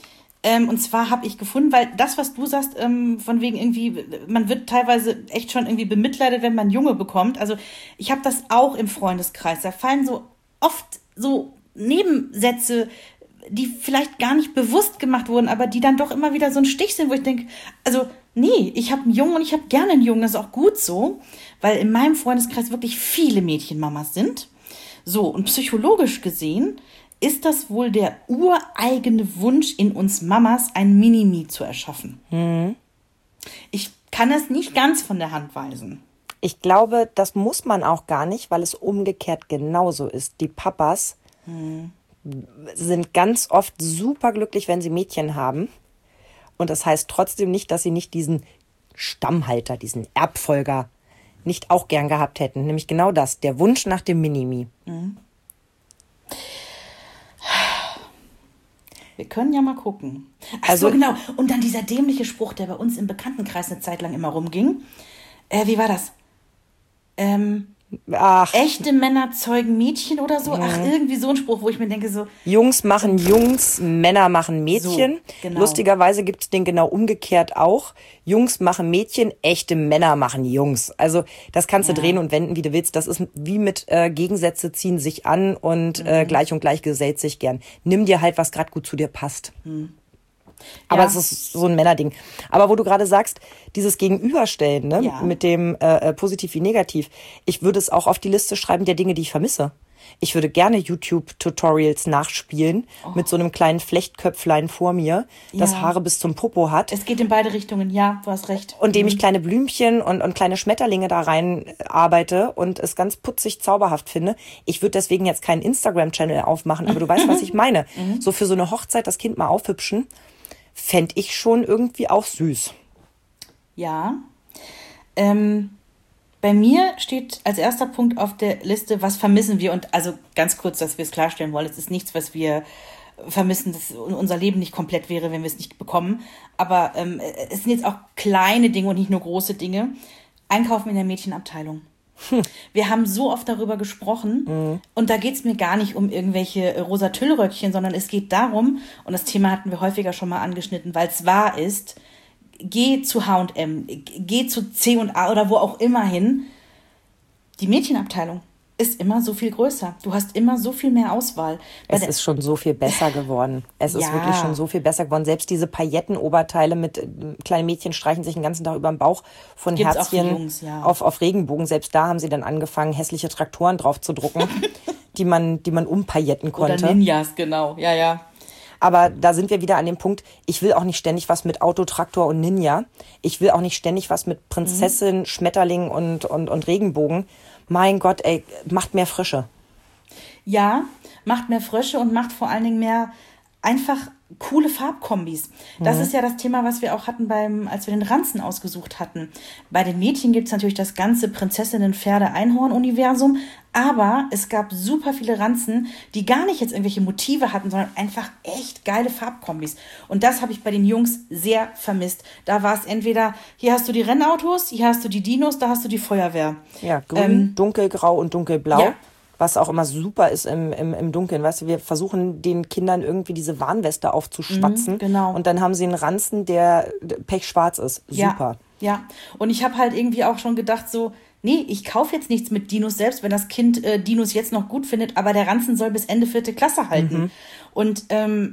Und zwar habe ich gefunden, weil das, was du sagst, von wegen irgendwie, man wird teilweise echt schon irgendwie bemitleidet, wenn man Junge bekommt. Also ich habe das auch im Freundeskreis. Da fallen so oft so Nebensätze, die vielleicht gar nicht bewusst gemacht wurden, aber die dann doch immer wieder so ein Stich sind, wo ich denke, also nee, ich habe einen Jungen und ich habe gerne einen Jungen, das ist auch gut so, weil in meinem Freundeskreis wirklich viele Mädchenmamas sind. So, und psychologisch gesehen ist das wohl der ureigene Wunsch in uns Mamas, ein Mini-Me zu erschaffen. Ich kann es nicht ganz von der Hand weisen. Ich glaube, das muss man auch gar nicht, weil es umgekehrt genauso ist. Die Papas sind ganz oft super glücklich, wenn sie Mädchen haben. Und das heißt trotzdem nicht, dass sie nicht diesen Stammhalter, diesen Erbfolger nicht auch gern gehabt hätten. Nämlich genau das, der Wunsch nach dem Mini-Me. Wir können ja mal gucken. Ach so, genau. Und dann dieser dämliche Spruch, der bei uns im Bekanntenkreis eine Zeit lang immer rumging. Wie war das? Echte Männer zeugen Mädchen oder so. Ach, irgendwie so ein Spruch, wo ich mir denke so... Jungs machen Jungs, Männer machen Mädchen. So, genau. Lustigerweise gibt es den genau umgekehrt auch. Jungs machen Mädchen, echte Männer machen Jungs. Also das kannst du drehen und wenden, wie du willst. Das ist wie mit Gegensätze ziehen sich an und gleich und gleich gesellt sich gern. Nimm dir halt, was gerade gut zu dir passt. Aber es ist so ein Männerding. Aber wo du gerade sagst, dieses Gegenüberstellen, ne, mit dem positiv wie negativ, ich würde es auch auf die Liste schreiben der Dinge, die ich vermisse. Ich würde gerne YouTube-Tutorials nachspielen mit so einem kleinen Flechtköpflein vor mir, das Haare bis zum Popo hat. Es geht in beide Richtungen, ja, du hast recht. Und dem ich kleine Blümchen und kleine Schmetterlinge da rein arbeite und es ganz putzig zauberhaft finde. Ich würde deswegen jetzt keinen Instagram-Channel aufmachen, aber du weißt, was ich meine. So für so eine Hochzeit das Kind mal aufhübschen, fände ich schon irgendwie auch süß. Ja. Bei mir steht als erster Punkt auf der Liste, was vermissen wir? Und also ganz kurz, dass wir es klarstellen wollen, es ist nichts, was wir vermissen, dass unser Leben nicht komplett wäre, wenn wir es nicht bekommen. Aber es sind jetzt auch kleine Dinge und nicht nur große Dinge. Einkaufen in der Mädchenabteilung. Wir haben so oft darüber gesprochen und da geht es mir gar nicht um irgendwelche rosa Tüllröckchen, sondern es geht darum, und das Thema hatten wir häufiger schon mal angeschnitten, weil es wahr ist, geh zu H&M, geh zu C&A oder wo auch immer hin. Die Mädchenabteilung ist immer so viel größer. Du hast immer so viel mehr Auswahl. Es ist schon so viel besser geworden. Es ist wirklich schon so viel besser geworden. Selbst diese Paillettenoberteile mit kleinen Mädchen streichen sich den ganzen Tag über den Bauch von Gibt's Herzchen auch für Jungs, auf Regenbogen. Selbst da haben sie dann angefangen, hässliche Traktoren drauf zu drucken, die man umpailletten konnte. Oder Ninjas, genau. Ja. Aber da sind wir wieder an dem Punkt, ich will auch nicht ständig was mit Auto, Traktor und Ninja. Ich will auch nicht ständig was mit Prinzessin, Schmetterling und Regenbogen. Mein Gott, ey, macht mehr Frische. Ja, macht mehr Frische und macht vor allen Dingen mehr einfach coole Farbkombis. Das ist ja das Thema, was wir auch hatten, als wir den Ranzen ausgesucht hatten. Bei den Mädchen gibt es natürlich das ganze Prinzessinnen-Pferde-Einhorn-Universum, aber es gab super viele Ranzen, die gar nicht jetzt irgendwelche Motive hatten, sondern einfach echt geile Farbkombis. Und das habe ich bei den Jungs sehr vermisst. Da war es entweder, hier hast du die Rennautos, hier hast du die Dinos, da hast du die Feuerwehr. Ja, grün, dunkelgrau und dunkelblau. Ja. Was auch immer super ist im Dunkeln. Weißt du, wir versuchen den Kindern irgendwie diese Warnweste aufzuschwatzen. Genau. Und dann haben sie einen Ranzen, der pechschwarz ist. Super. Ja. Und ich habe halt irgendwie auch schon gedacht so, nee, ich kaufe jetzt nichts mit Dinos, selbst wenn das Kind Dinos jetzt noch gut findet, aber der Ranzen soll bis Ende 4. Klasse halten. Und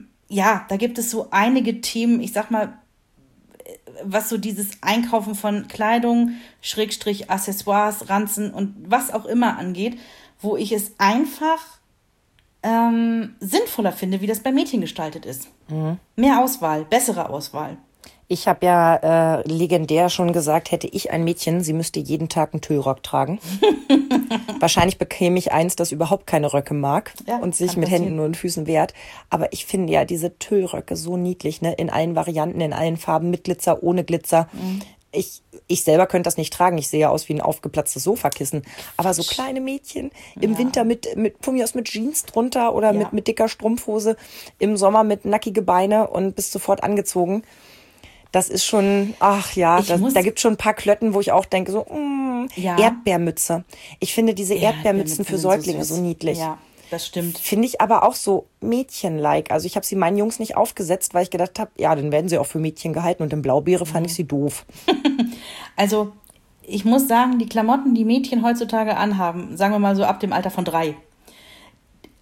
da gibt es so einige Themen, ich sag mal, was so dieses Einkaufen von Kleidung, Schrägstrich, Accessoires, Ranzen und was auch immer angeht, wo ich es einfach sinnvoller finde, wie das bei Mädchen gestaltet ist. Mehr Auswahl, bessere Auswahl. Ich habe ja legendär schon gesagt, hätte ich ein Mädchen, sie müsste jeden Tag einen Tüllrock tragen. Wahrscheinlich bekäme ich eins, das überhaupt keine Röcke mag und sich mit Händen und Füßen wehrt. Aber ich finde ja diese Tüllröcke so niedlich, ne? In allen Varianten, in allen Farben, mit Glitzer, ohne Glitzer. Ich selber könnte das nicht tragen. Ich sehe ja aus wie ein aufgeplatztes Sofakissen. Aber so kleine Mädchen im Winter mit von mir aus mit Jeans drunter oder mit dicker Strumpfhose, im Sommer mit nackige Beine und bist sofort angezogen. Das ist schon, da gibt es schon ein paar Klötten, wo ich auch denke, so, Erdbeermütze. Ich finde diese Erdbeermützen für Säuglinge so niedlich. Ja, das stimmt. Finde ich aber auch so Mädchen-like. Also ich habe sie meinen Jungs nicht aufgesetzt, weil ich gedacht habe, ja, dann werden sie auch für Mädchen gehalten. Und in Blaubeere fand ich sie doof. Also ich muss sagen, die Klamotten, die Mädchen heutzutage anhaben, sagen wir mal so ab dem Alter von 3,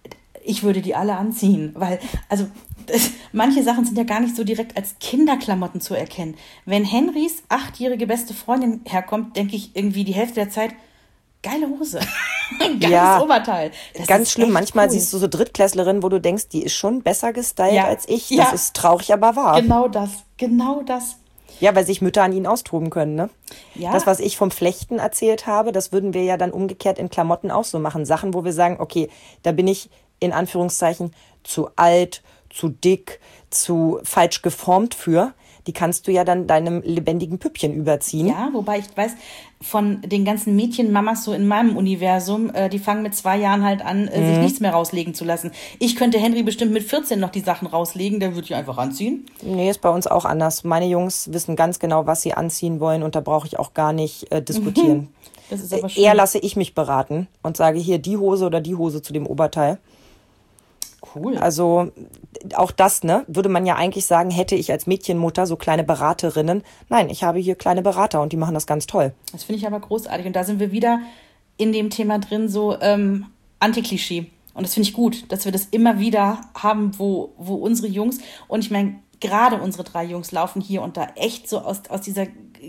ich würde die alle anziehen, weil, also manche Sachen sind ja gar nicht so direkt als Kinderklamotten zu erkennen. Wenn Henrys 8-jährige beste Freundin herkommt, denke ich irgendwie die Hälfte der Zeit, geile Hose, geiles Oberteil. Das ganz ist schlimm. echt Manchmal cool. siehst du so Drittklässlerinnen, wo du denkst, die ist schon besser gestylt Ja. als ich. Ja. Das ist traurig, aber wahr. Genau das. Ja, weil sich Mütter an ihnen austoben können, ne? Ja. Das, was ich vom Flechten erzählt habe, das würden wir ja dann umgekehrt in Klamotten auch so machen. Sachen, wo wir sagen, okay, da bin ich in Anführungszeichen zu alt, zu dick, zu falsch geformt für. Die kannst du ja dann deinem lebendigen Püppchen überziehen. Ja, wobei ich weiß, von den ganzen Mädchenmamas so in meinem Universum, die fangen mit 2 Jahren halt an, sich nichts mehr rauslegen zu lassen. Ich könnte Henry bestimmt mit 14 noch die Sachen rauslegen, der würde ich einfach anziehen. Nee, ist bei uns auch anders. Meine Jungs wissen ganz genau, was sie anziehen wollen und da brauche ich auch gar nicht diskutieren. Das ist aber schön. Eher lasse ich mich beraten und sage hier die Hose oder die Hose zu dem Oberteil. Cool. Also auch das, ne, würde man ja eigentlich sagen, hätte ich als Mädchenmutter so kleine Beraterinnen. Nein, ich habe hier kleine Berater und die machen das ganz toll. Das finde ich aber großartig. Und da sind wir wieder in dem Thema drin, so Anti-Klischee. Und das finde ich gut, dass wir das immer wieder haben, wo unsere Jungs, und ich meine, gerade unsere 3 Jungs laufen hier und da echt so aus dieser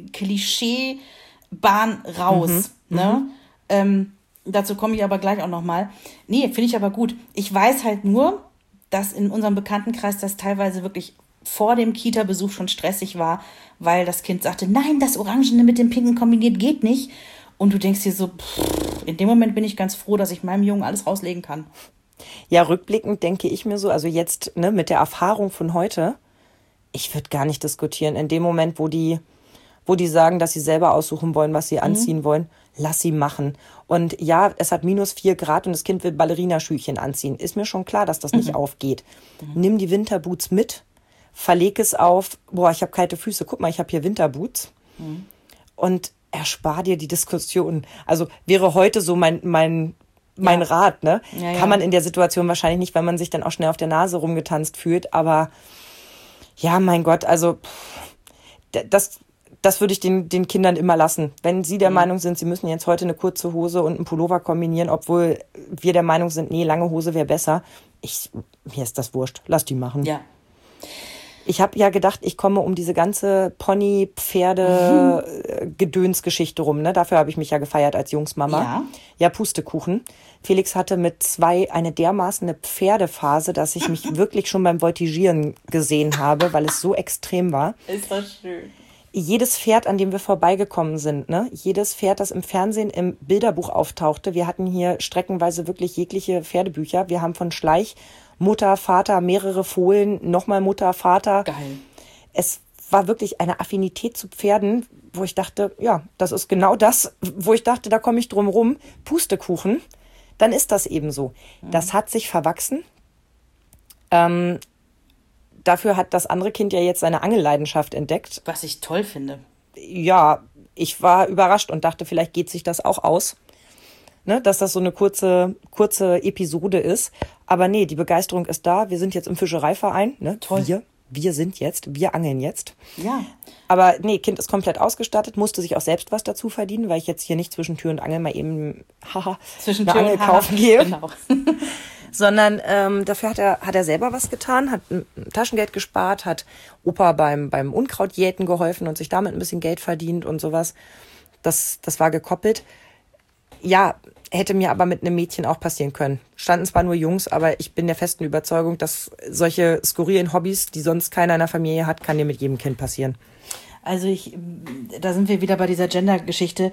Klischeebahn raus. Ne? Dazu komme ich aber gleich auch nochmal. Nee, finde ich aber gut. Ich weiß halt nur, dass in unserem Bekanntenkreis das teilweise wirklich vor dem Kita-Besuch schon stressig war, weil das Kind sagte, nein, das Orangene mit dem Pinken kombiniert geht nicht. Und du denkst dir so, in dem Moment bin ich ganz froh, dass ich meinem Jungen alles rauslegen kann. Ja, rückblickend denke ich mir so, also jetzt, ne, mit der Erfahrung von heute, ich würde gar nicht diskutieren. In dem Moment, wo die sagen, dass sie selber aussuchen wollen, was sie anziehen wollen, lass sie machen. Und ja, es hat -4 Grad und das Kind will Ballerinaschüchen anziehen. Ist mir schon klar, dass das nicht aufgeht. Nimm die Winterboots mit, verleg es auf, ich habe kalte Füße, guck mal, ich habe hier Winterboots. Und erspar dir die Diskussion. Also wäre heute so mein Rat, ne? Ja, ja. Kann man in der Situation wahrscheinlich nicht, weil man sich dann auch schnell auf der Nase rumgetanzt fühlt. Aber ja, mein Gott, also das würde ich den Kindern immer lassen. Wenn sie der Meinung sind, sie müssen jetzt heute eine kurze Hose und einen Pullover kombinieren, obwohl wir der Meinung sind, nee, lange Hose wäre besser. Mir ist das wurscht. Lass die machen. Ja. Ich habe ja gedacht, ich komme um diese ganze Pony-Pferde-Gedöns-Geschichte rum. Ne? Dafür habe ich mich ja gefeiert als Jungsmama. Ja, Pustekuchen. Felix hatte mit 2 eine dermaßen eine Pferdephase, dass ich mich wirklich schon beim Voltigieren gesehen habe, weil es so extrem war. Ist das schön. Jedes Pferd, an dem wir vorbeigekommen sind, ne? Jedes Pferd, das im Fernsehen im Bilderbuch auftauchte. Wir hatten hier streckenweise wirklich jegliche Pferdebücher. Wir haben von Schleich Mutter, Vater, mehrere Fohlen, nochmal Mutter, Vater. Geil. Es war wirklich eine Affinität zu Pferden, wo ich dachte, ja, das ist genau das, wo ich dachte, da komme ich drum rum. Pustekuchen, dann ist das eben so. Das hat sich verwachsen. Dafür hat das andere Kind ja jetzt seine Angelleidenschaft entdeckt. Was ich toll finde. Ja, ich war überrascht und dachte, vielleicht geht sich das auch aus. Ne, dass das so eine kurze Episode ist. Aber nee, die Begeisterung ist da. Wir sind jetzt im Fischereiverein. Ne? Toll. Wir angeln jetzt. Ja. Aber nee, Kind ist komplett ausgestattet, musste sich auch selbst was dazu verdienen, weil ich jetzt hier nicht zwischen Tür und Angel mal eben Zwischen eine Tür Angel und kaufen gehe. Genau. Sondern dafür hat er selber was getan, hat Taschengeld gespart, hat Opa beim Unkrautjäten geholfen und sich damit ein bisschen Geld verdient und sowas. Das war gekoppelt. Ja, hätte mir aber mit einem Mädchen auch passieren können. Standen zwar nur Jungs, aber ich bin der festen Überzeugung, dass solche skurrilen Hobbys, die sonst keiner in der Familie hat, kann dir mit jedem Kind passieren. Also da sind wir wieder bei dieser Gender-Geschichte.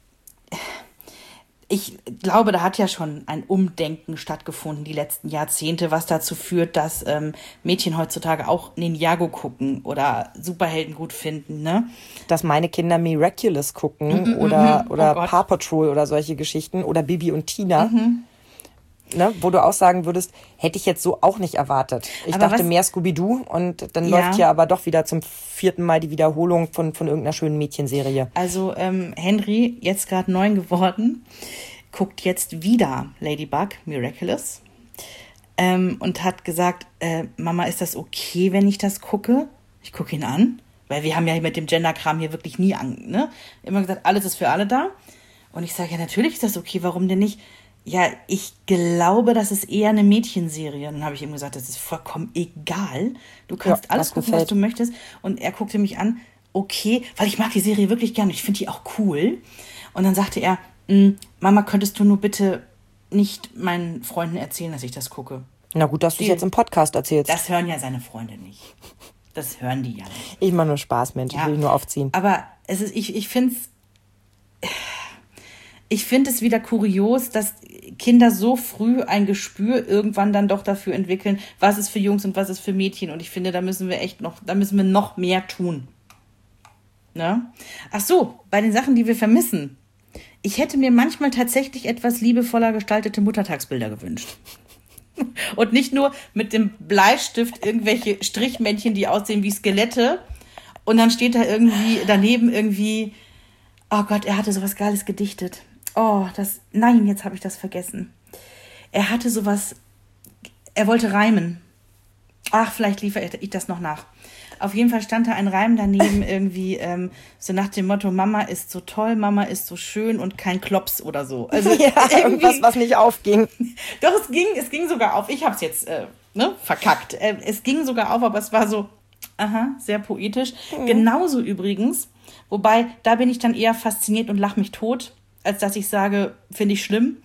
Ich glaube, da hat ja schon ein Umdenken stattgefunden die letzten Jahrzehnte, was dazu führt, dass Mädchen heutzutage auch Ninjago gucken oder Superhelden gut finden, ne? Dass meine Kinder Miraculous gucken oder Oh Paw Patrol oder solche Geschichten oder Bibi und Tina. Ne, wo du auch sagen würdest, hätte ich jetzt so auch nicht erwartet. Ich Aber dachte was- mehr Scooby-Doo und dann Ja. läuft hier aber doch wieder zum 4. Mal die Wiederholung von irgendeiner schönen Mädchenserie. Also Henry, jetzt gerade 9 geworden, guckt jetzt wieder Ladybug, Miraculous, und hat gesagt, Mama, ist das okay, wenn ich das gucke? Ich gucke ihn an, weil wir haben ja mit dem Gender-Kram hier wirklich nie immer gesagt, alles ist für alle da. Und ich sage, ja, natürlich ist das okay, warum denn nicht? ja, ich glaube, das ist eher eine Mädchenserie. Dann habe ich ihm gesagt, das ist vollkommen egal. Du kannst alles gucken, was du möchtest. Und er guckte mich an, okay, weil ich mag die Serie wirklich gerne. Ich finde die auch cool. Und dann sagte er, Mama, könntest du nur bitte nicht meinen Freunden erzählen, dass ich das gucke? Na gut, dass du es jetzt im Podcast erzählst. Das hören ja seine Freunde nicht. Das hören die ja nicht. Ich mache nur Spaß, Mensch. Ich will nur aufziehen. Aber ich finde es wieder kurios, dass Kinder so früh ein Gespür irgendwann dann doch dafür entwickeln, was ist für Jungs und was ist für Mädchen. Und ich finde, da müssen wir noch mehr tun. Ne? Ach so, bei den Sachen, die wir vermissen. Ich hätte mir manchmal tatsächlich etwas liebevoller gestaltete Muttertagsbilder gewünscht. Und nicht nur mit dem Bleistift irgendwelche Strichmännchen, die aussehen wie Skelette. Und dann steht da daneben oh Gott, er hatte sowas Geiles gedichtet. Nein, jetzt habe ich das vergessen. Er hatte sowas, er wollte reimen. Ach, vielleicht liefere ich das noch nach. Auf jeden Fall stand da ein Reim daneben irgendwie, so nach dem Motto, Mama ist so toll, Mama ist so schön und kein Klops oder so. Also ja, irgendwas, was nicht aufging. Doch, es ging sogar auf. Ich habe es jetzt verkackt. Es ging sogar auf, aber es war so, sehr poetisch. Genauso übrigens, wobei, da bin ich dann eher fasziniert und lache mich tot, als dass ich sage, finde ich schlimm.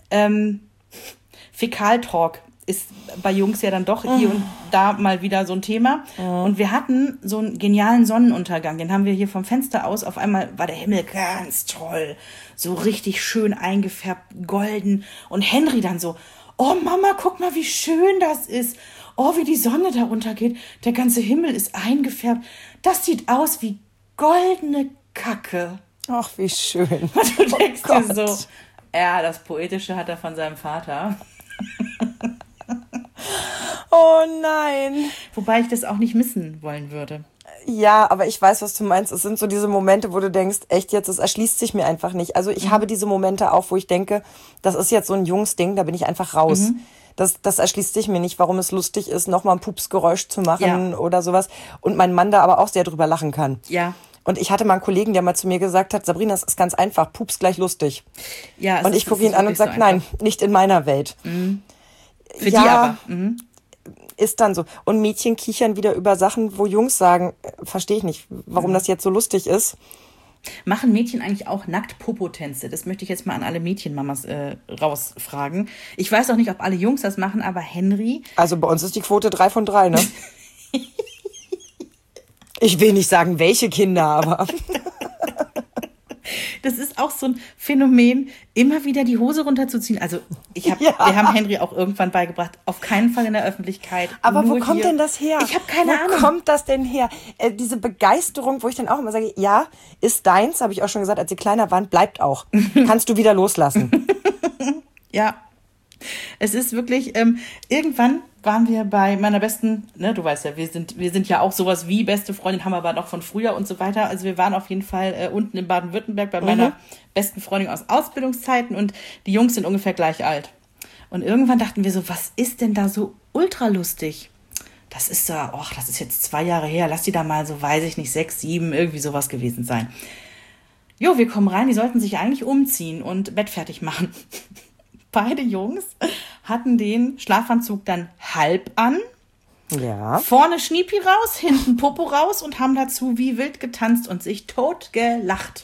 Fäkaltalk ist bei Jungs ja dann doch hier und da mal wieder so ein Thema. Und wir hatten so einen genialen Sonnenuntergang. Den haben wir hier vom Fenster aus. Auf einmal war der Himmel ganz toll. So richtig schön eingefärbt, golden. Und Henry dann so, oh Mama, guck mal, wie schön das ist. Oh, wie die Sonne da runtergeht. Der ganze Himmel ist eingefärbt. Das sieht aus wie goldene Kacke. Ach, wie schön. Und du denkst dir so, ja, das Poetische hat er von seinem Vater. Oh nein. Wobei ich das auch nicht missen wollen würde. Ja, aber ich weiß, was du meinst. Es sind so diese Momente, wo du denkst, echt jetzt, es erschließt sich mir einfach nicht. Also ich habe diese Momente auch, wo ich denke, das ist jetzt so ein Jungsding, da bin ich einfach raus. Das erschließt sich mir nicht, warum es lustig ist, nochmal ein Pupsgeräusch zu machen oder sowas. Und mein Mann da aber auch sehr drüber lachen kann. Ja. Und ich hatte mal einen Kollegen, der mal zu mir gesagt hat, Sabrina, das ist ganz einfach, Pups gleich lustig. Ja, und ich gucke ihn an und sage, nein, nicht in meiner Welt. Für die aber. Ist dann so. Und Mädchen kichern wieder über Sachen, wo Jungs sagen, verstehe ich nicht, warum das jetzt so lustig ist. Machen Mädchen eigentlich auch Nackt-Popo-Tänze? Das möchte ich jetzt mal an alle Mädchenmamas rausfragen. Ich weiß auch nicht, ob alle Jungs das machen, aber Henry... Also bei uns ist die Quote 3 von 3, ne? Ich will nicht sagen, welche Kinder, aber... Das ist auch so ein Phänomen, immer wieder die Hose runterzuziehen. Also wir haben Henry auch irgendwann beigebracht, auf keinen Fall in der Öffentlichkeit. Aber wo kommt denn das her? Ich habe keine Ahnung. Wo kommt das denn her? Diese Begeisterung, wo ich dann auch immer sage, ja, ist deins, habe ich auch schon gesagt, als sie kleiner waren, bleibt auch. Kannst du wieder loslassen. Ja. Es ist wirklich, irgendwann waren wir bei meiner besten, ne, du weißt ja, wir sind ja auch sowas wie beste Freundin, haben aber noch von früher und so weiter. Also wir waren auf jeden Fall unten in Baden-Württemberg bei meiner besten Freundin aus Ausbildungszeiten und die Jungs sind ungefähr gleich alt. Und irgendwann dachten wir so, was ist denn da so ultra lustig? Das ist das ist jetzt 2 Jahre her, lass die da mal so, weiß ich nicht, 6, 7, irgendwie sowas gewesen sein. Jo, wir kommen rein, die sollten sich eigentlich umziehen und Bett fertig machen. Beide Jungs hatten den Schlafanzug dann halb an. Ja. Vorne Schniepi raus, hinten Popo raus und haben dazu wie wild getanzt und sich tot gelacht.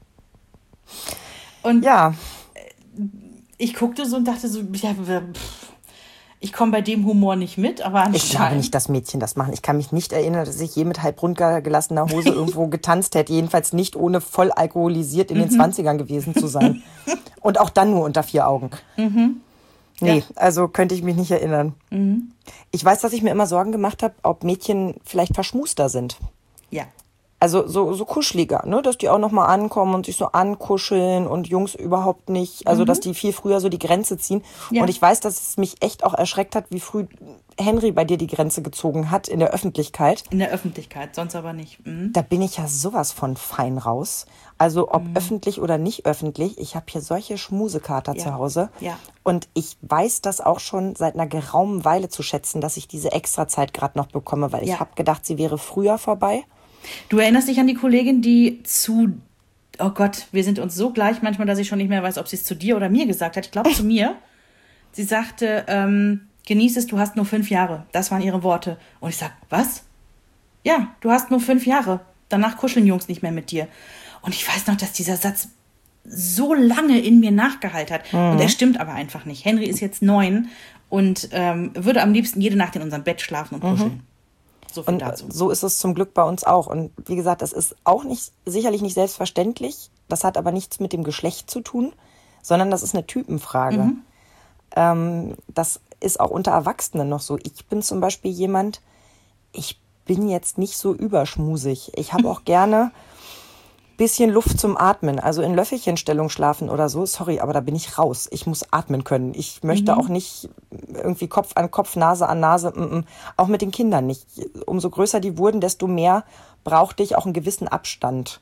Und ja, ich guckte so und dachte so, ich komme bei dem Humor nicht mit, aber anscheinend... Ich glaube nicht, dass Mädchen das machen. Ich kann mich nicht erinnern, dass ich je mit halb runtergelassener Hose irgendwo getanzt hätte. Jedenfalls nicht, ohne voll alkoholisiert in den 20ern gewesen zu sein. Und auch dann nur unter 4 Augen. Nee, also könnte ich mich nicht erinnern. Ich weiß, dass ich mir immer Sorgen gemacht habe, ob Mädchen vielleicht verschmuster sind. Ja. Also so kuscheliger, ne? Dass die auch nochmal ankommen und sich so ankuscheln und Jungs überhaupt nicht. Also dass die viel früher so die Grenze ziehen. Ja. Und ich weiß, dass es mich echt auch erschreckt hat, wie früh Henry bei dir die Grenze gezogen hat in der Öffentlichkeit. In der Öffentlichkeit, sonst aber nicht. Da bin ich ja sowas von fein raus. Also ob öffentlich oder nicht öffentlich, ich habe hier solche Schmusekater zu Hause. Ja. Und ich weiß das auch schon seit einer geraumen Weile zu schätzen, dass ich diese Extrazeit gerade noch bekomme, weil ich habe gedacht, sie wäre früher vorbei. Du erinnerst dich an die Kollegin, die zu oh Gott, wir sind uns so gleich manchmal, dass ich schon nicht mehr weiß, ob sie es zu dir oder mir gesagt hat. Ich glaube zu mir. Sie sagte, genieß es, du hast nur 5 Jahre. Das waren ihre Worte. Und ich sag, was? Ja, du hast nur 5 Jahre. Danach kuscheln Jungs nicht mehr mit dir. Und ich weiß noch, dass dieser Satz so lange in mir nachgehallt hat. Und er stimmt aber einfach nicht. Henry ist jetzt 9 und würde am liebsten jede Nacht in unserem Bett schlafen und kuscheln. So viel Und dazu. so ist es zum Glück bei uns auch. Und wie gesagt, das ist auch sicherlich nicht selbstverständlich. Das hat aber nichts mit dem Geschlecht zu tun, sondern das ist eine Typenfrage. Das ist auch unter Erwachsenen noch so. Ich bin zum Beispiel jemand, ich bin jetzt nicht so überschmusig. Ich habe auch gerne bisschen Luft zum Atmen, also in Löffelchenstellung schlafen oder so, sorry, aber da bin ich raus. Ich muss atmen können. Ich möchte auch nicht irgendwie Kopf an Kopf, Nase an Nase, auch mit den Kindern nicht. Umso größer die wurden, desto mehr brauchte ich auch einen gewissen Abstand.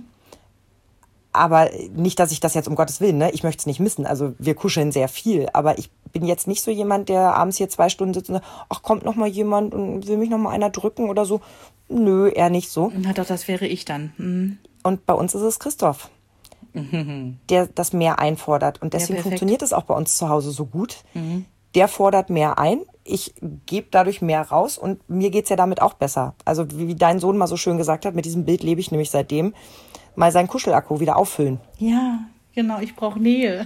Aber nicht, dass ich das jetzt um Gottes Willen, ne? Ich möchte es nicht missen. Also wir kuscheln sehr viel, aber ich bin jetzt nicht so jemand, der abends hier 2 Stunden sitzt und sagt, ach, kommt noch mal jemand und will mich noch mal einer drücken oder so. Nö, eher nicht so. Na doch, das wäre ich dann. Und bei uns ist es Christoph, der das mehr einfordert. Und deswegen funktioniert es auch bei uns zu Hause so gut. Der fordert mehr ein, ich gebe dadurch mehr raus und mir geht's ja damit auch besser. Also wie dein Sohn mal so schön gesagt hat, mit diesem Bild lebe ich nämlich seitdem, mal seinen Kuschelakku wieder auffüllen. Ja, genau, ich brauche Nähe.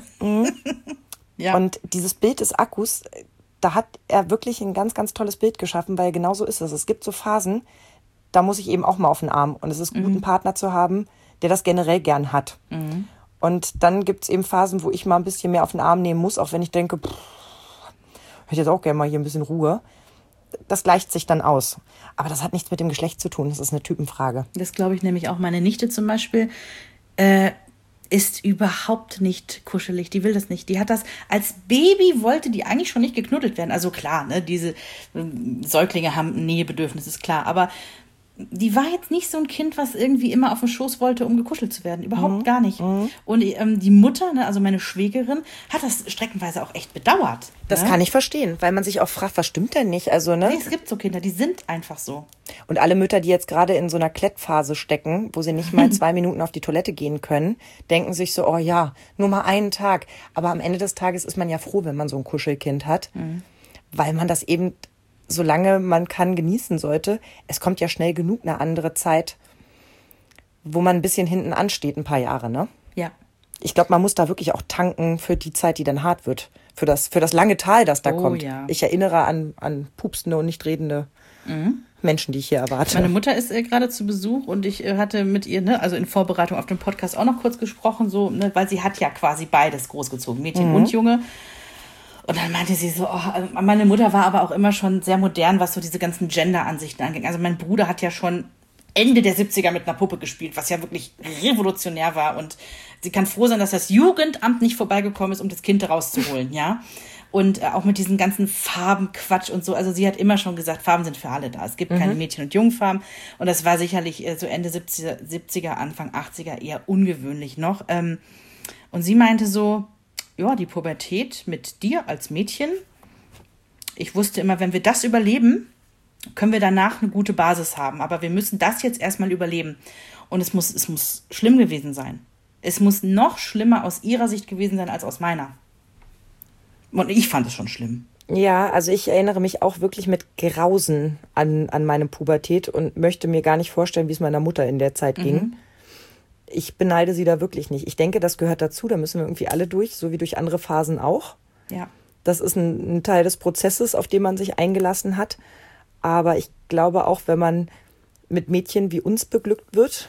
Ja. Und dieses Bild des Akkus, da hat er wirklich ein ganz, ganz tolles Bild geschaffen, weil genau so ist es. Es gibt so Phasen, da muss ich eben auch mal auf den Arm. Und es ist gut, einen Partner zu haben, der das generell gern hat. Und dann gibt's eben Phasen, wo ich mal ein bisschen mehr auf den Arm nehmen muss, auch wenn ich denke, ich hätte jetzt auch gerne mal hier ein bisschen Ruhe. Das gleicht sich dann aus. Aber das hat nichts mit dem Geschlecht zu tun. Das ist eine Typenfrage. Das glaube ich nämlich auch. Meine Nichte zum Beispiel ist überhaupt nicht kuschelig. Die will das nicht. Die hat das, als Baby wollte die eigentlich schon nicht geknuddelt werden. Also klar, ne, diese Säuglinge haben ein Nähebedürfnis, ist klar. Aber die war jetzt nicht so ein Kind, was irgendwie immer auf den Schoß wollte, um gekuschelt zu werden. Überhaupt gar nicht. Und die Mutter, ne, also meine Schwägerin, hat das streckenweise auch echt bedauert. Das kann ich verstehen, weil man sich auch fragt, was stimmt denn nicht? Also, ne? Nee, es gibt so Kinder, die sind einfach so. Und alle Mütter, die jetzt gerade in so einer Klettphase stecken, wo sie nicht mal 2 Minuten auf die Toilette gehen können, denken sich so, oh ja, nur mal einen Tag. Aber am Ende des Tages ist man ja froh, wenn man so ein Kuschelkind hat, weil man das eben, solange man kann, genießen sollte. Es kommt ja schnell genug eine andere Zeit, wo man ein bisschen hinten ansteht, ein paar Jahre, ne? Ja. Ich glaube, man muss da wirklich auch tanken für die Zeit, die dann hart wird. Für das lange Tal, das da kommt. Ja. Ich erinnere an pupsende und nicht redende Menschen, die ich hier erwarte. Meine Mutter ist gerade zu Besuch und ich hatte mit ihr, ne, also in Vorbereitung auf den Podcast auch noch kurz gesprochen, so, ne, weil sie hat ja quasi beides großgezogen, Mädchen und Junge. Und dann meinte sie so, oh, meine Mutter war aber auch immer schon sehr modern, was so diese ganzen Gender-Ansichten anging. Also mein Bruder hat ja schon Ende der 70er mit einer Puppe gespielt, was ja wirklich revolutionär war. Und sie kann froh sein, dass das Jugendamt nicht vorbeigekommen ist, um das Kind rauszuholen, ja. Und auch mit diesen ganzen Farbenquatsch und so. Also sie hat immer schon gesagt, Farben sind für alle da. Es gibt keine Mädchen- und Jungfarben. Und das war sicherlich so Ende 70er, Anfang 80er eher ungewöhnlich noch. Und sie meinte so, ja, die Pubertät mit dir als Mädchen. Ich wusste immer, wenn wir das überleben, können wir danach eine gute Basis haben. Aber wir müssen das jetzt erstmal überleben. Und es muss schlimm gewesen sein. Es muss noch schlimmer aus ihrer Sicht gewesen sein als aus meiner. Und ich fand es schon schlimm. Ja, also ich erinnere mich auch wirklich mit Grausen an meine Pubertät und möchte mir gar nicht vorstellen, wie es meiner Mutter in der Zeit ging. Ich beneide sie da wirklich nicht. Ich denke, das gehört dazu. Da müssen wir irgendwie alle durch, so wie durch andere Phasen auch. Ja. Das ist ein Teil des Prozesses, auf den man sich eingelassen hat. Aber ich glaube auch, wenn man mit Mädchen wie uns beglückt wird,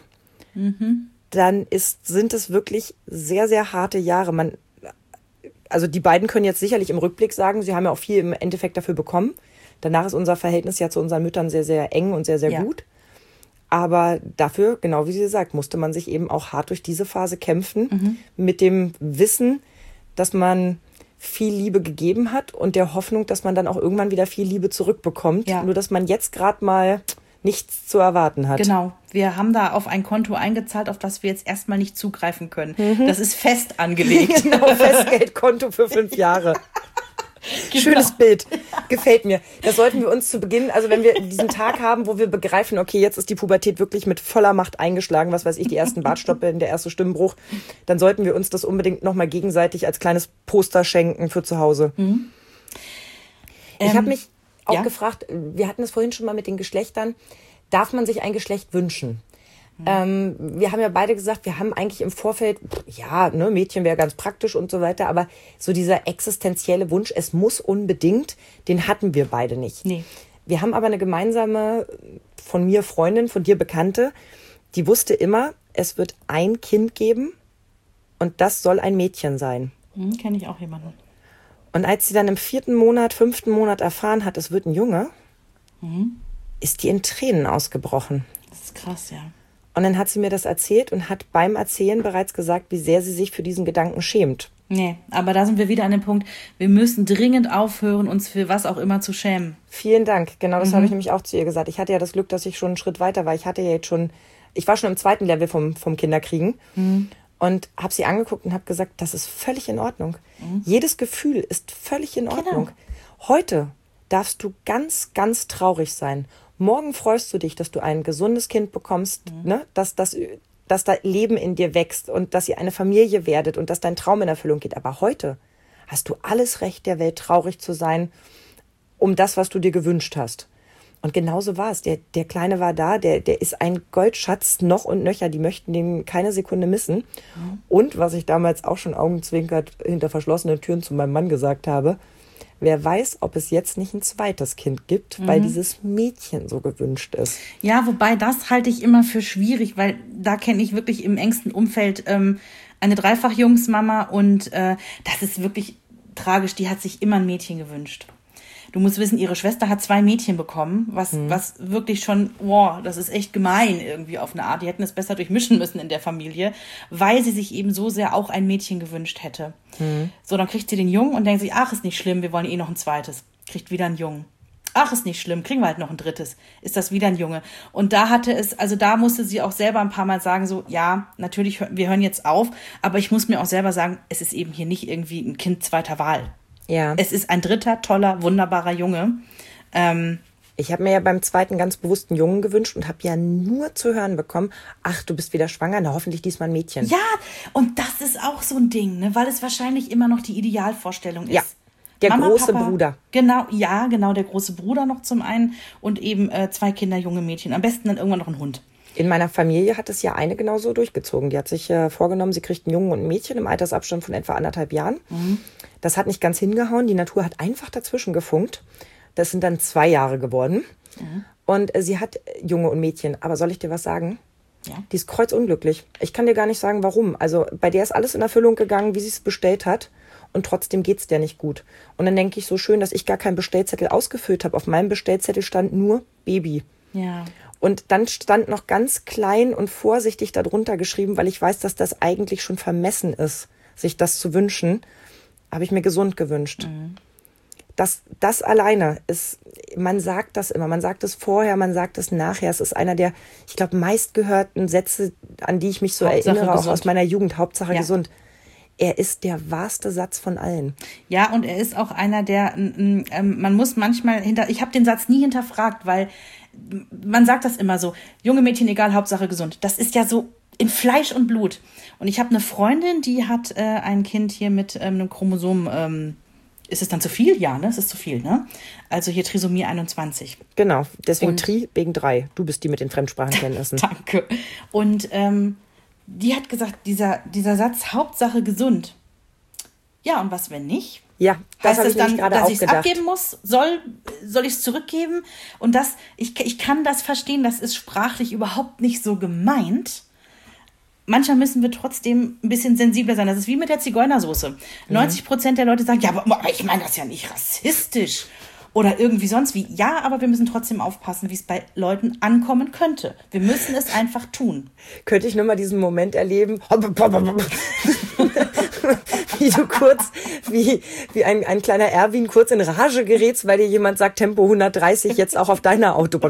dann sind es wirklich sehr, sehr harte Jahre. Also die beiden können jetzt sicherlich im Rückblick sagen, sie haben ja auch viel im Endeffekt dafür bekommen. Danach ist unser Verhältnis ja zu unseren Müttern sehr, sehr eng und sehr, sehr gut. Aber dafür, genau wie sie sagt, musste man sich eben auch hart durch diese Phase kämpfen, mit dem Wissen, dass man viel Liebe gegeben hat und der Hoffnung, dass man dann auch irgendwann wieder viel Liebe zurückbekommt. Ja. Nur, dass man jetzt gerade mal nichts zu erwarten hat. Genau. Wir haben da auf ein Konto eingezahlt, auf das wir jetzt erstmal nicht zugreifen können. Das ist fest angelegt. Genau, Festgeldkonto für 5 Jahre. Schönes Bild. Gefällt mir. Das sollten wir uns zu Beginn, also wenn wir diesen Tag haben, wo wir begreifen, okay, jetzt ist die Pubertät wirklich mit voller Macht eingeschlagen, was weiß ich, die ersten Bartstoppeln, der erste Stimmbruch, dann sollten wir uns das unbedingt nochmal gegenseitig als kleines Poster schenken für zu Hause. Ich habe mich auch gefragt, wir hatten es vorhin schon mal mit den Geschlechtern, darf man sich ein Geschlecht wünschen? Wir haben ja beide gesagt, wir haben eigentlich im Vorfeld, Mädchen wäre ganz praktisch und so weiter, aber so dieser existenzielle Wunsch, es muss unbedingt, den hatten wir beide nicht. Nee. Wir haben aber eine gemeinsame, von mir Freundin, von dir Bekannte, die wusste immer, es wird ein Kind geben und das soll ein Mädchen sein. Kenne ich auch jemanden. Und als sie dann im 4. Monat, 5. Monat erfahren hat, es wird ein Junge, ist die in Tränen ausgebrochen. Das ist krass, ja. Und dann hat sie mir das erzählt und hat beim Erzählen bereits gesagt, wie sehr sie sich für diesen Gedanken schämt. Nee, aber da sind wir wieder an dem Punkt, wir müssen dringend aufhören, uns für was auch immer zu schämen. Vielen Dank. Genau, das habe ich nämlich auch zu ihr gesagt. Ich hatte ja das Glück, dass ich schon einen Schritt weiter war. Ich war schon im 2. Level vom Kinderkriegen und habe sie angeguckt und habe gesagt, das ist völlig in Ordnung. Jedes Gefühl ist völlig in Ordnung. Genau. Heute darfst du ganz, ganz traurig sein. Morgen freust du dich, dass du ein gesundes Kind bekommst, ne? Dass da Leben in dir wächst und dass ihr eine Familie werdet und dass dein Traum in Erfüllung geht. Aber heute hast du alles Recht der Welt, traurig zu sein, um das, was du dir gewünscht hast. Und genauso war es. Der Kleine war da, der ist ein Goldschatz noch und nöcher. Die möchten den keine Sekunde missen. Und was ich damals auch schon augenzwinkert hinter verschlossenen Türen zu meinem Mann gesagt habe, wer weiß, ob es jetzt nicht ein zweites Kind gibt, weil dieses Mädchen so gewünscht ist. Ja, wobei das halte ich immer für schwierig, weil da kenne ich wirklich im engsten Umfeld eine Dreifachjungsmama und das ist wirklich tragisch. Die hat sich immer ein Mädchen gewünscht. Du musst wissen, ihre Schwester hat 2 Mädchen bekommen, was wirklich schon, das ist echt gemein irgendwie auf eine Art. Die hätten es besser durchmischen müssen in der Familie, weil sie sich eben so sehr auch ein Mädchen gewünscht hätte. So, dann kriegt sie den Jungen und denkt sich, ach, ist nicht schlimm, wir wollen eh noch ein zweites. Kriegt wieder einen Jungen. Ach, ist nicht schlimm, kriegen wir halt noch ein drittes. Ist das wieder ein Junge. Und da musste sie auch selber ein paar Mal sagen, so, ja, natürlich, wir hören jetzt auf, aber ich muss mir auch selber sagen, es ist eben hier nicht irgendwie ein Kind zweiter Wahl. Ja. Es ist ein dritter, toller, wunderbarer Junge. Ich habe mir ja beim 2. ganz bewusst einen Jungen gewünscht und habe ja nur zu hören bekommen, ach, du bist wieder schwanger, na hoffentlich diesmal ein Mädchen. Ja, und das ist auch so ein Ding, ne, weil es wahrscheinlich immer noch die Idealvorstellung ist. Ja, der Mama, große Papa, Bruder. Genau, der große Bruder noch zum einen und eben 2 Kinder, junge Mädchen. Am besten dann irgendwann noch ein Hund. In meiner Familie hat es ja eine genauso durchgezogen. Die hat sich vorgenommen, sie kriegt einen Jungen und ein Mädchen im Altersabstand von etwa 1,5 Jahren. Das hat nicht ganz hingehauen. Die Natur hat einfach dazwischen gefunkt. Das sind dann 2 Jahre geworden. Und sie hat Junge und Mädchen. Aber soll ich dir was sagen? Ja. Die ist kreuzunglücklich. Ich kann dir gar nicht sagen, warum. Also bei der ist alles in Erfüllung gegangen, wie sie es bestellt hat. Und trotzdem geht's der nicht gut. Und dann denke ich, so schön, dass ich gar keinen Bestellzettel ausgefüllt habe. Auf meinem Bestellzettel stand nur Baby. Ja. Und dann stand noch ganz klein und vorsichtig darunter geschrieben, weil ich weiß, dass das eigentlich schon vermessen ist, sich das zu wünschen, habe ich mir gesund gewünscht. Das alleine ist, man sagt das immer, man sagt es vorher, man sagt es nachher. Es ist einer der, ich glaube, meistgehörten Sätze, an die ich mich so erinnere, auch aus meiner Jugend, Hauptsache gesund. Er ist der wahrste Satz von allen. Ja, und er ist auch einer, der, man muss manchmal ich habe den Satz nie hinterfragt, weil man sagt das immer so, junge Mädchen, egal, Hauptsache gesund. Das ist ja so in Fleisch und Blut. Und ich habe eine Freundin, die hat ein Kind hier mit einem Chromosom, ist es dann zu viel? Ja, ne? Es ist zu viel, ne? Also hier Trisomie 21. Genau, deswegen Tri wegen 3. Du bist die mit den Fremdsprachenkenntnissen. Danke. Und die hat gesagt, dieser Satz, Hauptsache gesund. Ja, und was, wenn nicht? Ja, das habe heißt ich das dann, gerade dass auch ich es gedacht. abgeben muss? Soll ich es zurückgeben? Und ich kann das verstehen, das ist sprachlich überhaupt nicht so gemeint. Manchmal müssen wir trotzdem ein bisschen sensibler sein. Das ist wie mit der Zigeunersoße. 90% der Leute sagen, ja, aber ich meine das ja nicht rassistisch oder irgendwie sonst wie. Ja, aber wir müssen trotzdem aufpassen, wie es bei Leuten ankommen könnte. Wir müssen es einfach tun. Könnte ich nur mal diesen Moment erleben, wie du kurz, wie ein kleiner Erwin kurz in Rage gerätst, weil dir jemand sagt, Tempo 130 jetzt auch auf deiner Autobahn.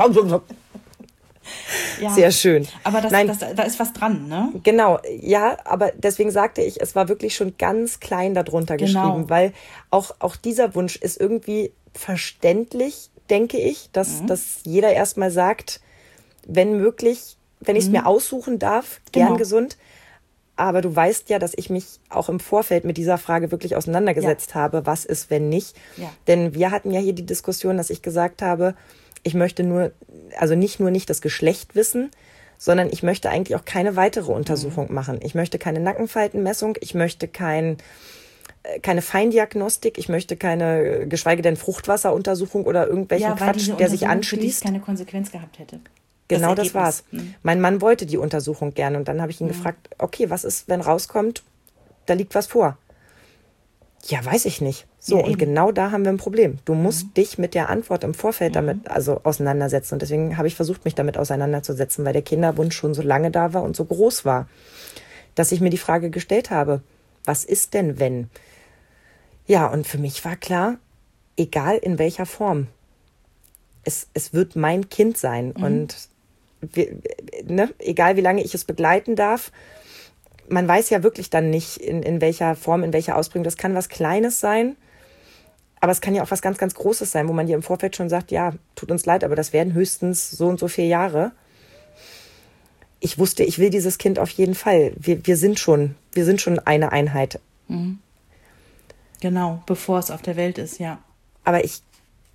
Ja, sehr schön. Aber da ist was dran, ne? Genau, ja, aber deswegen sagte ich, es war wirklich schon ganz klein darunter geschrieben, weil auch dieser Wunsch ist irgendwie verständlich, denke ich, dass jeder erstmal sagt, wenn möglich, wenn ich es mir aussuchen darf, gern gesund. Aber du weißt ja, dass ich mich auch im Vorfeld mit dieser Frage wirklich auseinandergesetzt habe, was ist, wenn nicht. Ja. Denn wir hatten ja hier die Diskussion, dass ich gesagt habe, ich möchte nicht das Geschlecht wissen, sondern ich möchte eigentlich auch keine weitere Untersuchung machen. Ich möchte keine Nackenfaltenmessung, ich möchte keine Feindiagnostik, ich möchte keine, geschweige denn Fruchtwasseruntersuchung oder irgendwelchen Quatsch, der sich anschließt. Keine Konsequenz gehabt hätte. Genau, das war's. Mein Mann wollte die Untersuchung gerne und dann habe ich ihn gefragt, okay, was ist, wenn rauskommt, da liegt was vor? Ja, weiß ich nicht. So, und genau da haben wir ein Problem. Du musst dich mit der Antwort im Vorfeld damit auseinandersetzen. Und deswegen habe ich versucht, mich damit auseinanderzusetzen, weil der Kinderwunsch schon so lange da war und so groß war, dass ich mir die Frage gestellt habe, was ist denn, wenn? Ja, und für mich war klar, egal in welcher Form, es wird mein Kind sein. Und egal wie lange ich es begleiten darf, man weiß ja wirklich dann nicht, in welcher Form, in welcher Ausprägung. Das kann was Kleines sein, aber es kann ja auch was ganz, ganz Großes sein, wo man dir im Vorfeld schon sagt, ja, tut uns leid, aber das werden höchstens so und so 4 Jahre. Ich wusste, ich will dieses Kind auf jeden Fall. Wir sind schon eine Einheit. Mhm. Genau, bevor es auf der Welt ist, ja. Aber ich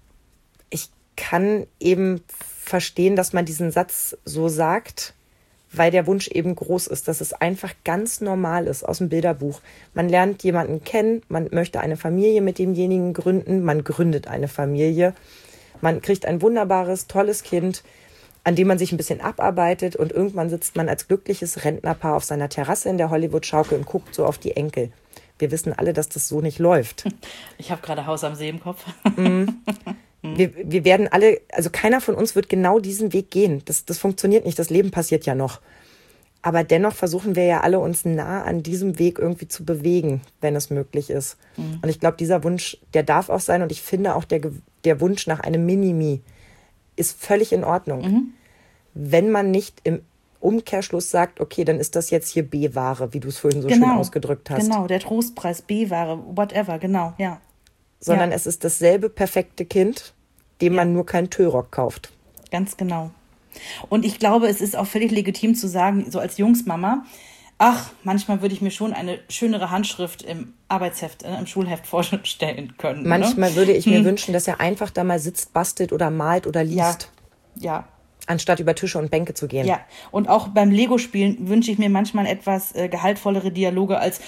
kann eben verstehen, dass man diesen Satz so sagt, weil der Wunsch eben groß ist, dass es einfach ganz normal ist aus dem Bilderbuch. Man lernt jemanden kennen, man möchte eine Familie mit demjenigen gründen, man gründet eine Familie, man kriegt ein wunderbares, tolles Kind, an dem man sich ein bisschen abarbeitet und irgendwann sitzt man als glückliches Rentnerpaar auf seiner Terrasse in der Hollywood-Schaukel und guckt so auf die Enkel. Wir wissen alle, dass das so nicht läuft. Ich habe gerade Haus am See im Kopf. Wir werden alle, also keiner von uns wird genau diesen Weg gehen. Das funktioniert nicht, das Leben passiert ja noch. Aber dennoch versuchen wir ja alle, uns nah an diesem Weg irgendwie zu bewegen, wenn es möglich ist. Und ich glaube, dieser Wunsch, der darf auch sein. Und ich finde auch, der Wunsch nach einem Minimi ist völlig in Ordnung. Wenn man nicht im Umkehrschluss sagt, okay, dann ist das jetzt hier B-Ware, wie du es vorhin so schön ausgedrückt hast. Genau, der Trostpreis, B-Ware, whatever, genau, ja. Sondern es ist dasselbe perfekte Kind, dem man nur keinen Tüllrock kauft. Ganz genau. Und ich glaube, es ist auch völlig legitim zu sagen, so als Jungsmama, manchmal würde ich mir schon eine schönere Handschrift im Arbeitsheft, im Schulheft vorstellen können. Manchmal würde ich mir wünschen, dass er einfach da mal sitzt, bastelt oder malt oder liest. Ja. Anstatt über Tische und Bänke zu gehen. Ja, und auch beim Lego-Spielen wünsche ich mir manchmal etwas gehaltvollere Dialoge als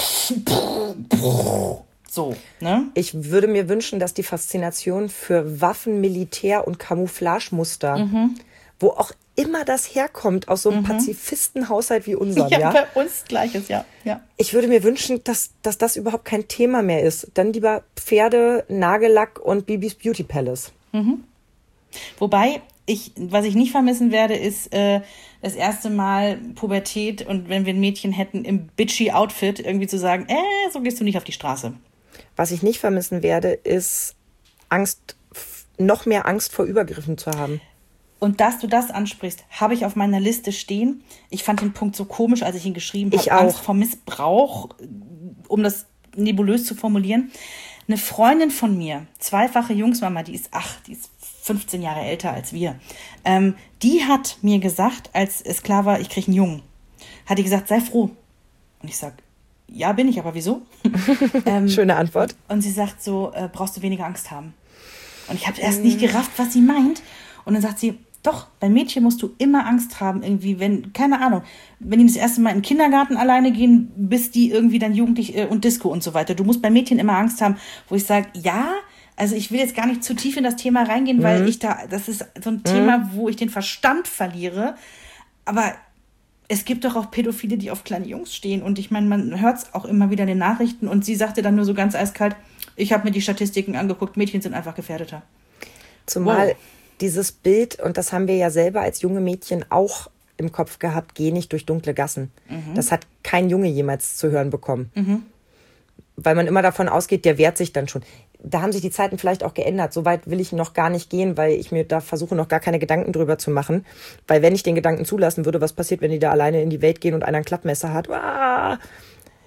so, ne? Ich würde mir wünschen, dass die Faszination für Waffen, Militär und Camouflagemuster, wo auch immer das herkommt, aus so einem Pazifistenhaushalt wie unserem, ja? Bei uns Gleiches, ja. Ich würde mir wünschen, dass das überhaupt kein Thema mehr ist. Dann lieber Pferde, Nagellack und Bibis Beauty Palace. Wobei, was ich nicht vermissen werde, ist das erste Mal Pubertät und wenn wir ein Mädchen hätten, im bitchy Outfit irgendwie zu sagen, so gehst du nicht auf die Straße. Was ich nicht vermissen werde, ist noch mehr Angst vor Übergriffen zu haben. Und dass du das ansprichst, habe ich auf meiner Liste stehen. Ich fand den Punkt so komisch, als ich ihn geschrieben habe. Angst vor Missbrauch, um das nebulös zu formulieren. Eine Freundin von mir, zweifache Jungsmama, die ist 15 Jahre älter als wir. Die hat mir gesagt, als es klar war, ich kriege einen Jungen, hat die gesagt, sei froh. Und ich sage, ja, bin ich, aber wieso? Schöne Antwort. Und sie sagt so, brauchst du weniger Angst haben. Und ich habe erst nicht gerafft, was sie meint. Und dann sagt sie, doch, bei Mädchen musst du immer Angst haben, irgendwie, wenn, keine Ahnung, wenn die das erste Mal in den Kindergarten alleine gehen, bis die irgendwie dann jugendlich und Disco und so weiter. Du musst bei Mädchen immer Angst haben, wo ich sage, ja, also ich will jetzt gar nicht zu tief in das Thema reingehen, weil das ist so ein Thema, wo ich den Verstand verliere. Aber es gibt doch auch Pädophile, die auf kleine Jungs stehen. Und ich meine, man hört es auch immer wieder in den Nachrichten. Und sie sagte dann nur so ganz eiskalt, ich habe mir die Statistiken angeguckt, Mädchen sind einfach gefährdeter. Zumal dieses Bild, und das haben wir ja selber als junge Mädchen auch im Kopf gehabt, geh nicht durch dunkle Gassen. Das hat kein Junge jemals zu hören bekommen. Weil man immer davon ausgeht, der wehrt sich dann schon. Da haben sich die Zeiten vielleicht auch geändert. So weit will ich noch gar nicht gehen, weil ich mir da versuche, noch gar keine Gedanken drüber zu machen. Weil wenn ich den Gedanken zulassen würde, was passiert, wenn die da alleine in die Welt gehen und einer ein Klappmesser hat,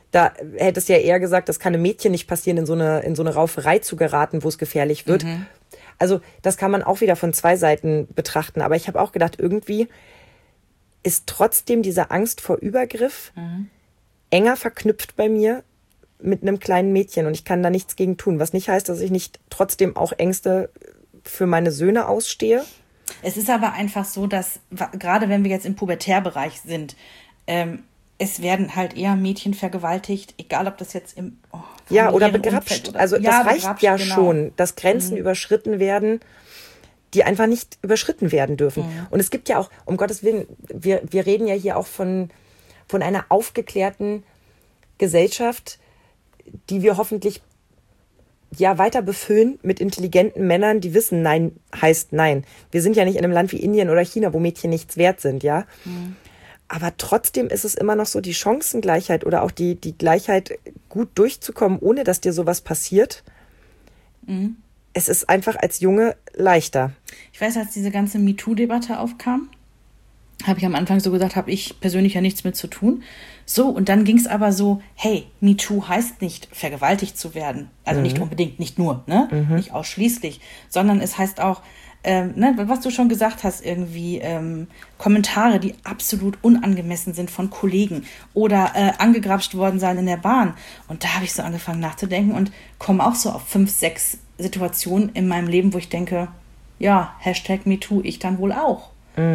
Da hättest du ja eher gesagt, das kann einem Mädchen nicht passieren, in so eine Rauferei zu geraten, wo es gefährlich wird. Also das kann man auch wieder von zwei Seiten betrachten. Aber ich habe auch gedacht, irgendwie ist trotzdem diese Angst vor Übergriff enger verknüpft bei mir mit einem kleinen Mädchen. Und ich kann da nichts gegen tun. Was nicht heißt, dass ich nicht trotzdem auch Ängste für meine Söhne ausstehe. Es ist aber einfach so, dass, gerade wenn wir jetzt im Pubertärbereich sind, es werden halt eher Mädchen vergewaltigt, egal ob das jetzt im ja, oder begrapscht. Also das reicht ja schon, dass Grenzen überschritten werden, die einfach nicht überschritten werden dürfen. Und es gibt ja auch, um Gottes Willen, wir reden ja hier auch von einer aufgeklärten Gesellschaft, die wir hoffentlich ja weiter befüllen mit intelligenten Männern, die wissen, Nein heißt Nein. Wir sind ja nicht in einem Land wie Indien oder China, wo Mädchen nichts wert sind, ja. Aber trotzdem ist es immer noch so, die Chancengleichheit oder auch die Gleichheit, gut durchzukommen, ohne dass dir sowas passiert. Es ist einfach als Junge leichter. Ich weiß, als diese ganze MeToo-Debatte aufkam, habe ich am Anfang so gesagt, habe ich persönlich ja nichts mit zu tun. So, und dann ging es aber so, hey, MeToo heißt nicht, vergewaltigt zu werden. Also nicht unbedingt, nicht nur, ne? Nicht ausschließlich, sondern es heißt auch, was du schon gesagt hast, irgendwie Kommentare, die absolut unangemessen sind von Kollegen oder angegrapscht worden sein in der Bahn. Und da habe ich so angefangen nachzudenken und komme auch so auf 5, 6 Situationen in meinem Leben, wo ich denke, ja, #MeToo, ich dann wohl auch.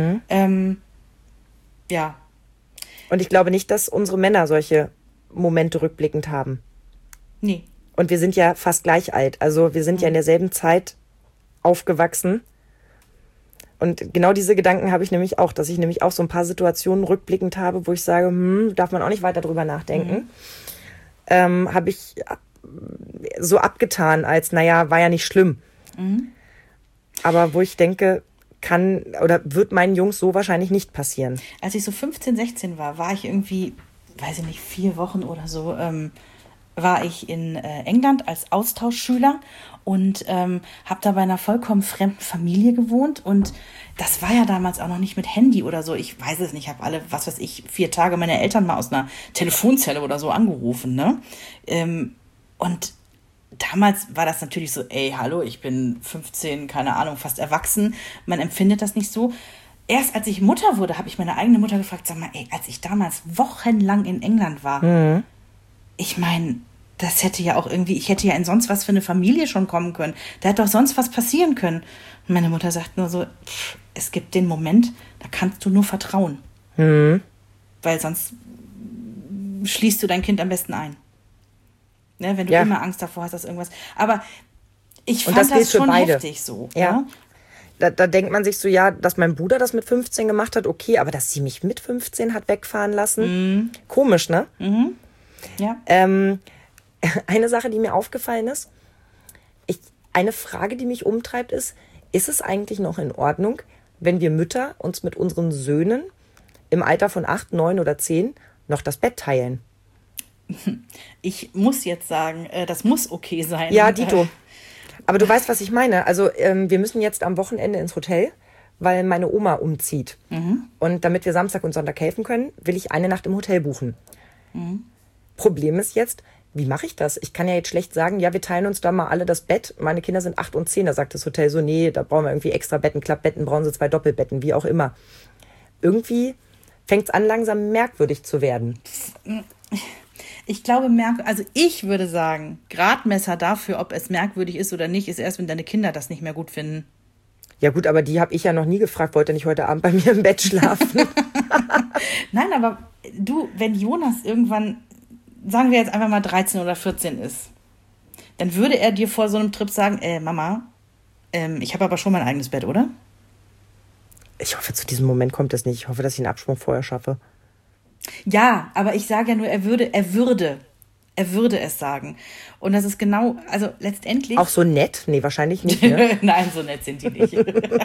Ja. Und ich glaube nicht, dass unsere Männer solche Momente rückblickend haben. Nee. Und wir sind ja fast gleich alt. Also wir sind ja in derselben Zeit aufgewachsen. Und genau diese Gedanken habe ich nämlich auch, dass ich nämlich auch so ein paar Situationen rückblickend habe, wo ich sage, darf man auch nicht weiter drüber nachdenken. Habe ich so abgetan als, naja, war ja nicht schlimm. Aber wo ich denke, kann oder wird meinen Jungs so wahrscheinlich nicht passieren. Als ich so 15, 16 war ich irgendwie, weiß ich nicht, 4 Wochen oder so, war ich in England als Austauschschüler und habe da bei einer vollkommen fremden Familie gewohnt und das war ja damals auch noch nicht mit Handy oder so. Ich weiß es nicht, ich habe alle, 4 Tage meine Eltern mal aus einer Telefonzelle oder so angerufen, ne? Und damals war das natürlich so, ey, hallo, ich bin 15, keine Ahnung, fast erwachsen. Man empfindet das nicht so. Erst als ich Mutter wurde, habe ich meine eigene Mutter gefragt, sag mal, ey, als ich damals wochenlang in England war, ich meine, das hätte ja auch irgendwie, ich hätte ja in sonst was für eine Familie schon kommen können. Da hätte doch sonst was passieren können. Und meine Mutter sagt nur so, es gibt den Moment, da kannst du nur vertrauen. Weil sonst schließt du dein Kind am besten ein. Ne, wenn du immer Angst davor hast, dass irgendwas. Aber ich fand das schon heftig so. Ja. Da denkt man sich so, ja, dass mein Bruder das mit 15 gemacht hat, okay, aber dass sie mich mit 15 hat wegfahren lassen, komisch, ne? Ja. Eine Sache, die mir aufgefallen ist, eine Frage, die mich umtreibt, ist es eigentlich noch in Ordnung, wenn wir Mütter uns mit unseren Söhnen im Alter von 8, 9 oder 10 noch das Bett teilen? Ich muss jetzt sagen, das muss okay sein. Ja, dito. Aber du weißt, was ich meine. Also wir müssen jetzt am Wochenende ins Hotel, weil meine Oma umzieht. Und damit wir Samstag und Sonntag helfen können, will ich eine Nacht im Hotel buchen. Problem ist jetzt, wie mache ich das? Ich kann ja jetzt schlecht sagen, ja, wir teilen uns da mal alle das Bett. Meine Kinder sind 8 und 10. Da sagt das Hotel so, nee, da brauchen wir irgendwie extra Betten, Klappbetten, brauchen sie 2 Doppelbetten, wie auch immer. Irgendwie fängt es an, langsam merkwürdig zu werden. Ich glaube, ich würde sagen, Gradmesser dafür, ob es merkwürdig ist oder nicht, ist erst, wenn deine Kinder das nicht mehr gut finden. Ja gut, aber die habe ich ja noch nie gefragt, wollte nicht heute Abend bei mir im Bett schlafen. Nein, aber du, wenn Jonas irgendwann, sagen wir jetzt einfach mal 13 oder 14 ist, dann würde er dir vor so einem Trip sagen, Mama, ich habe aber schon mein eigenes Bett, oder? Ich hoffe, zu diesem Moment kommt es nicht. Ich hoffe, dass ich einen Absprung vorher schaffe. Ja, aber ich sage ja nur, er würde es sagen. Und das ist genau, also letztendlich... Auch so nett? Nee, wahrscheinlich nicht, ne? Nein, so nett sind die nicht.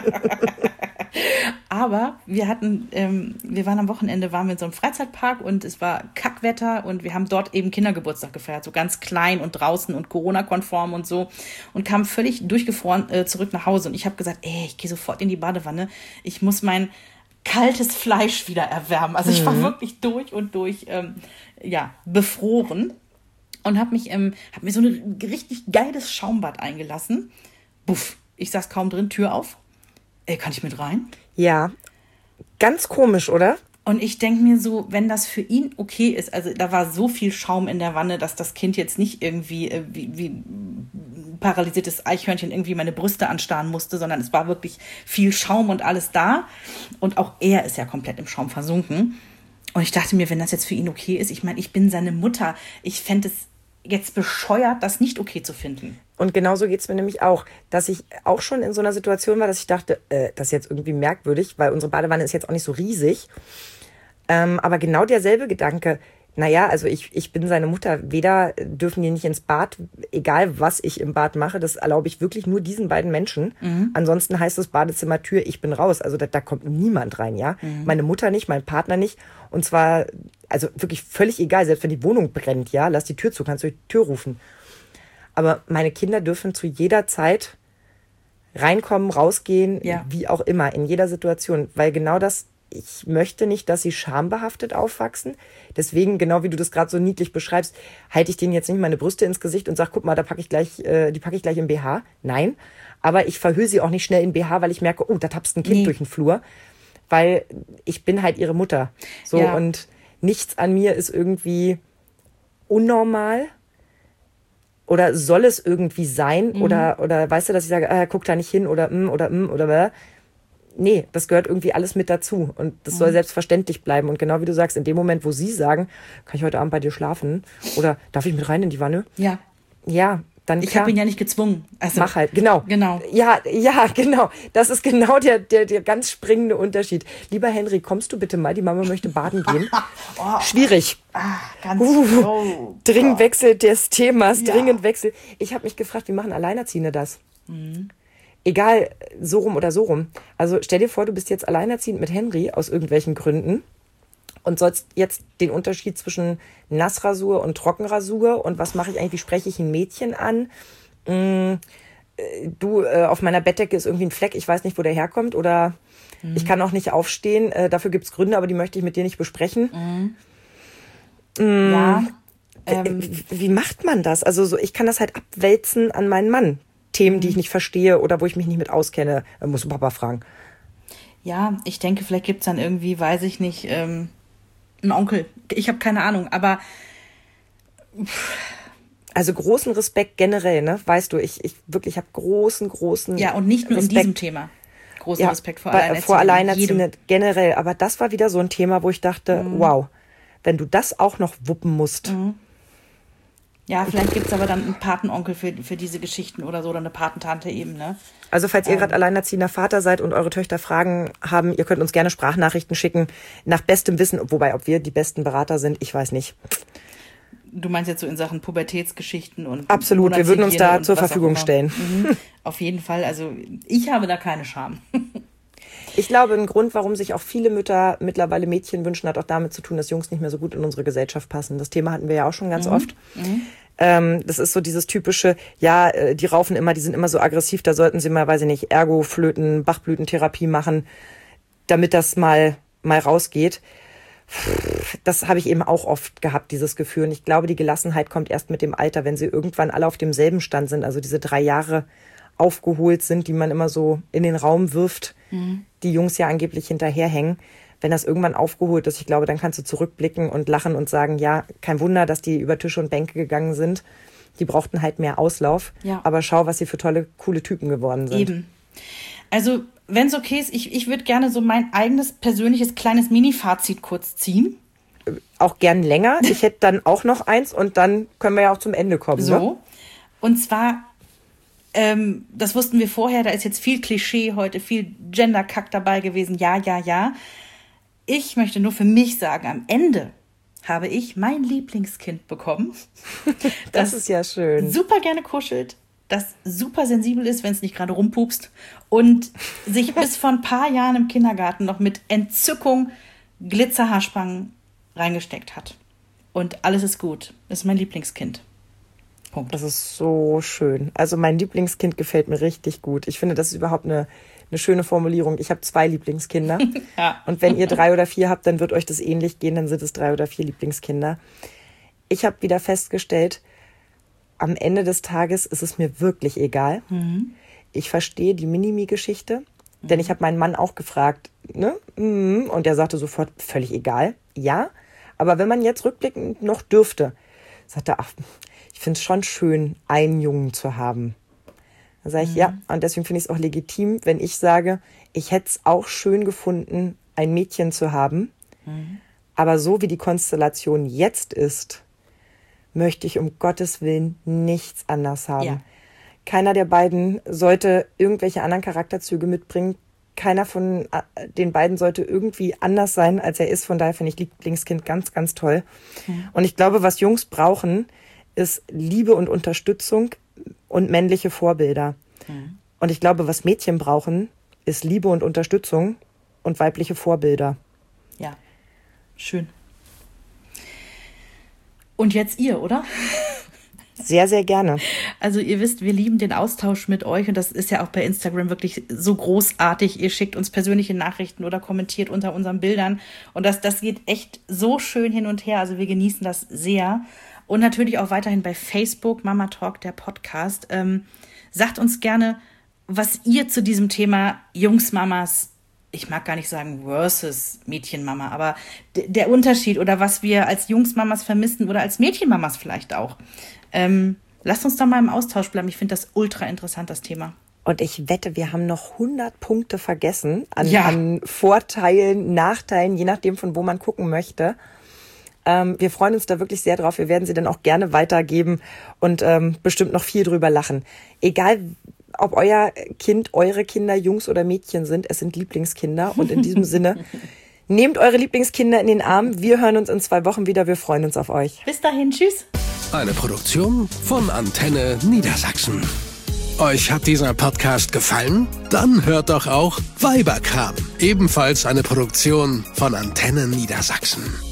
Aber wir waren am Wochenende, waren wir in so einem Freizeitpark und es war Kackwetter und wir haben dort eben Kindergeburtstag gefeiert, so ganz klein und draußen und Corona-konform und so und kamen völlig durchgefroren zurück nach Hause und ich habe gesagt, ich gehe sofort in die Badewanne, ich muss mein kaltes Fleisch wieder erwärmen. Also ich war wirklich durch und durch befroren und habe mir so ein richtig geiles Schaumbad eingelassen. Buff, ich saß kaum drin, Tür auf. Kann ich mit rein? Ja, ganz komisch, oder? Und ich denke mir so, wenn das für ihn okay ist, also da war so viel Schaum in der Wanne, dass das Kind jetzt nicht irgendwie wie ein paralysiertes Eichhörnchen irgendwie meine Brüste anstarren musste, sondern es war wirklich viel Schaum und alles da. Und auch er ist ja komplett im Schaum versunken. Und ich dachte mir, wenn das jetzt für ihn okay ist, ich meine, ich bin seine Mutter, ich fände es jetzt bescheuert, das nicht okay zu finden. Und genauso geht es mir nämlich auch, dass ich auch schon in so einer Situation war, dass ich dachte, das ist jetzt irgendwie merkwürdig, weil unsere Badewanne ist jetzt auch nicht so riesig. Aber genau derselbe Gedanke, naja, also ich bin seine Mutter, weder dürfen die nicht ins Bad, egal was ich im Bad mache, das erlaube ich wirklich nur diesen beiden Menschen. Ansonsten heißt das Badezimmertür, ich bin raus. Also da kommt niemand rein, ja. Meine Mutter nicht, mein Partner nicht. Und zwar, also wirklich völlig egal, selbst wenn die Wohnung brennt, ja, lass die Tür zu, kannst du die Tür rufen. Aber meine Kinder dürfen zu jeder Zeit reinkommen, rausgehen, wie auch immer, in jeder Situation. Weil genau das, ich möchte nicht, dass sie schambehaftet aufwachsen. Deswegen, genau wie du das gerade so niedlich beschreibst, halte ich denen jetzt nicht meine Brüste ins Gesicht und sage, guck mal, die packe ich gleich im BH. Nein, aber ich verhülle sie auch nicht schnell in BH, weil ich merke, oh, da tapst ein Kind durch den Flur. Weil ich bin halt ihre Mutter. So, und nichts an mir ist irgendwie unnormal. Oder soll es irgendwie sein? Oder weißt du, dass ich sage, guck da nicht hin oder. Nee, das gehört irgendwie alles mit dazu. Und das soll selbstverständlich bleiben. Und genau wie du sagst, in dem Moment, wo sie sagen, kann ich heute Abend bei dir schlafen? Oder darf ich mit rein in die Wanne? Ja. Ja, dann ich habe ihn ja nicht gezwungen. Also, mach halt, genau. Ja, genau. Das ist genau der ganz springende Unterschied. Lieber Henry, kommst du bitte mal? Die Mama möchte baden gehen. Schwierig. Dringend Wechsel des Themas, dringend Wechsel. Ich habe mich gefragt, wie machen Alleinerziehende das? Egal, so rum oder so rum. Also stell dir vor, du bist jetzt alleinerziehend mit Henry aus irgendwelchen Gründen und sollst jetzt den Unterschied zwischen Nassrasur und Trockenrasur und was mache ich eigentlich, wie spreche ich ein Mädchen an? Auf meiner Bettdecke ist irgendwie ein Fleck, ich weiß nicht, wo der herkommt oder ich kann auch nicht aufstehen, dafür gibt's Gründe, aber die möchte ich mit dir nicht besprechen. Wie macht man das? Also so, ich kann das halt abwälzen an meinen Mann. Themen, die ich nicht verstehe oder wo ich mich nicht mit auskenne, muss Papa fragen. Ja, ich denke, vielleicht gibt's dann irgendwie, weiß ich nicht, einen Onkel. Ich habe keine Ahnung, aber also großen Respekt generell, ne? Weißt du, ich wirklich habe großen ja, und nicht nur Respekt. In diesem Thema. Großen Respekt vor Alleinerziehenden. Vor Alleinerziehenden generell. Aber das war wieder so ein Thema, wo ich dachte, wow, wenn du das auch noch wuppen musst. Ja, vielleicht gibt's aber dann einen Patenonkel für diese Geschichten oder so, oder eine Patentante eben, ne? Also falls ihr gerade alleinerziehender Vater seid und eure Töchter Fragen haben, ihr könnt uns gerne Sprachnachrichten schicken, nach bestem Wissen, wobei, ob wir die besten Berater sind, ich weiß nicht. Du meinst jetzt so in Sachen Pubertätsgeschichten und absolut, wir würden uns da zur Verfügung stellen. Auf jeden Fall, also ich habe da keine Scham. Ich glaube, ein Grund, warum sich auch viele Mütter mittlerweile Mädchen wünschen, hat auch damit zu tun, dass Jungs nicht mehr so gut in unsere Gesellschaft passen. Das Thema hatten wir ja auch schon ganz oft. Das ist so dieses typische, die raufen immer, die sind immer so aggressiv, da sollten sie mal, weiß ich nicht, Ergo-Flöten, Bachblütentherapie machen, damit das mal rausgeht. Das habe ich eben auch oft gehabt, dieses Gefühl. Und ich glaube, die Gelassenheit kommt erst mit dem Alter, wenn sie irgendwann alle auf demselben Stand sind, also diese 3 Jahre aufgeholt sind, die man immer so in den Raum wirft, die Jungs ja angeblich hinterherhängen. Wenn das irgendwann aufgeholt ist, ich glaube, dann kannst du zurückblicken und lachen und sagen, ja, kein Wunder, dass die über Tische und Bänke gegangen sind. Die brauchten halt mehr Auslauf. Ja. Aber schau, was sie für tolle, coole Typen geworden sind. Eben. Also, wenn es okay ist, ich würde gerne so mein eigenes persönliches kleines Mini-Fazit kurz ziehen. Auch gern länger. Ich hätte dann auch noch eins und dann können wir ja auch zum Ende kommen. So. Ne? Und zwar, das wussten wir vorher, da ist jetzt viel Klischee heute, viel Gender-Kack dabei gewesen. Ja. Ich möchte nur für mich sagen, am Ende habe ich mein Lieblingskind bekommen. Das ist ja schön. Super gerne kuschelt, das super sensibel ist, wenn es nicht gerade rumpupst und sich bis vor ein paar Jahren im Kindergarten noch mit Entzückung Glitzerhaarspangen reingesteckt hat. Und alles ist gut. Das ist mein Lieblingskind. Punkt. Das ist so schön. Also mein Lieblingskind gefällt mir richtig gut. Ich finde, das ist überhaupt eine schöne Formulierung. Ich habe 2 Lieblingskinder. Ja. Und wenn ihr 3 oder 4 habt, dann wird euch das ähnlich gehen. Dann sind es 3 oder 4 Lieblingskinder. Ich habe wieder festgestellt, am Ende des Tages ist es mir wirklich egal. Ich verstehe die Minimi-Geschichte, denn ich habe meinen Mann auch gefragt, ne? Und der sagte sofort, völlig egal. Ja, aber wenn man jetzt rückblickend noch dürfte, sagte er, ach, ich finde es schon schön, einen Jungen zu haben. Dann sage ich, ja, und deswegen finde ich es auch legitim, wenn ich sage, ich hätte es auch schön gefunden, ein Mädchen zu haben. Aber so wie die Konstellation jetzt ist, möchte ich um Gottes Willen nichts anders haben. Ja. Keiner der beiden sollte irgendwelche anderen Charakterzüge mitbringen. Keiner von den beiden sollte irgendwie anders sein, als er ist. Von daher finde ich Lieblingskind ganz, ganz toll. Und ich glaube, was Jungs brauchen, ist Liebe und Unterstützung und männliche Vorbilder. Und ich glaube, was Mädchen brauchen, ist Liebe und Unterstützung und weibliche Vorbilder. Ja, schön. Und jetzt ihr, oder? Sehr, sehr gerne. Also ihr wisst, wir lieben den Austausch mit euch und das ist ja auch bei Instagram wirklich so großartig. Ihr schickt uns persönliche Nachrichten oder kommentiert unter unseren Bildern und das geht echt so schön hin und her. Also wir genießen das sehr. Und natürlich auch weiterhin bei Facebook, Mama Talk, der Podcast. Sagt uns gerne, was ihr zu diesem Thema Jungsmamas, ich mag gar nicht sagen versus Mädchenmama, aber der Unterschied oder was wir als Jungsmamas vermissen oder als Mädchenmamas vielleicht auch. Lasst uns da mal im Austausch bleiben. Ich finde das ultra interessant, das Thema. Und ich wette, wir haben noch 100 Punkte vergessen an Vorteilen, Nachteilen, je nachdem, von wo man gucken möchte. Wir freuen uns da wirklich sehr drauf. Wir werden sie dann auch gerne weitergeben und bestimmt noch viel drüber lachen. Egal, ob euer Kind, eure Kinder Jungs oder Mädchen sind, es sind Lieblingskinder. Und in diesem Sinne, nehmt eure Lieblingskinder in den Arm. Wir hören uns in 2 Wochen wieder. Wir freuen uns auf euch. Bis dahin, tschüss. Eine Produktion von Antenne Niedersachsen. Euch hat dieser Podcast gefallen? Dann hört doch auch Weiberkram, ebenfalls eine Produktion von Antenne Niedersachsen.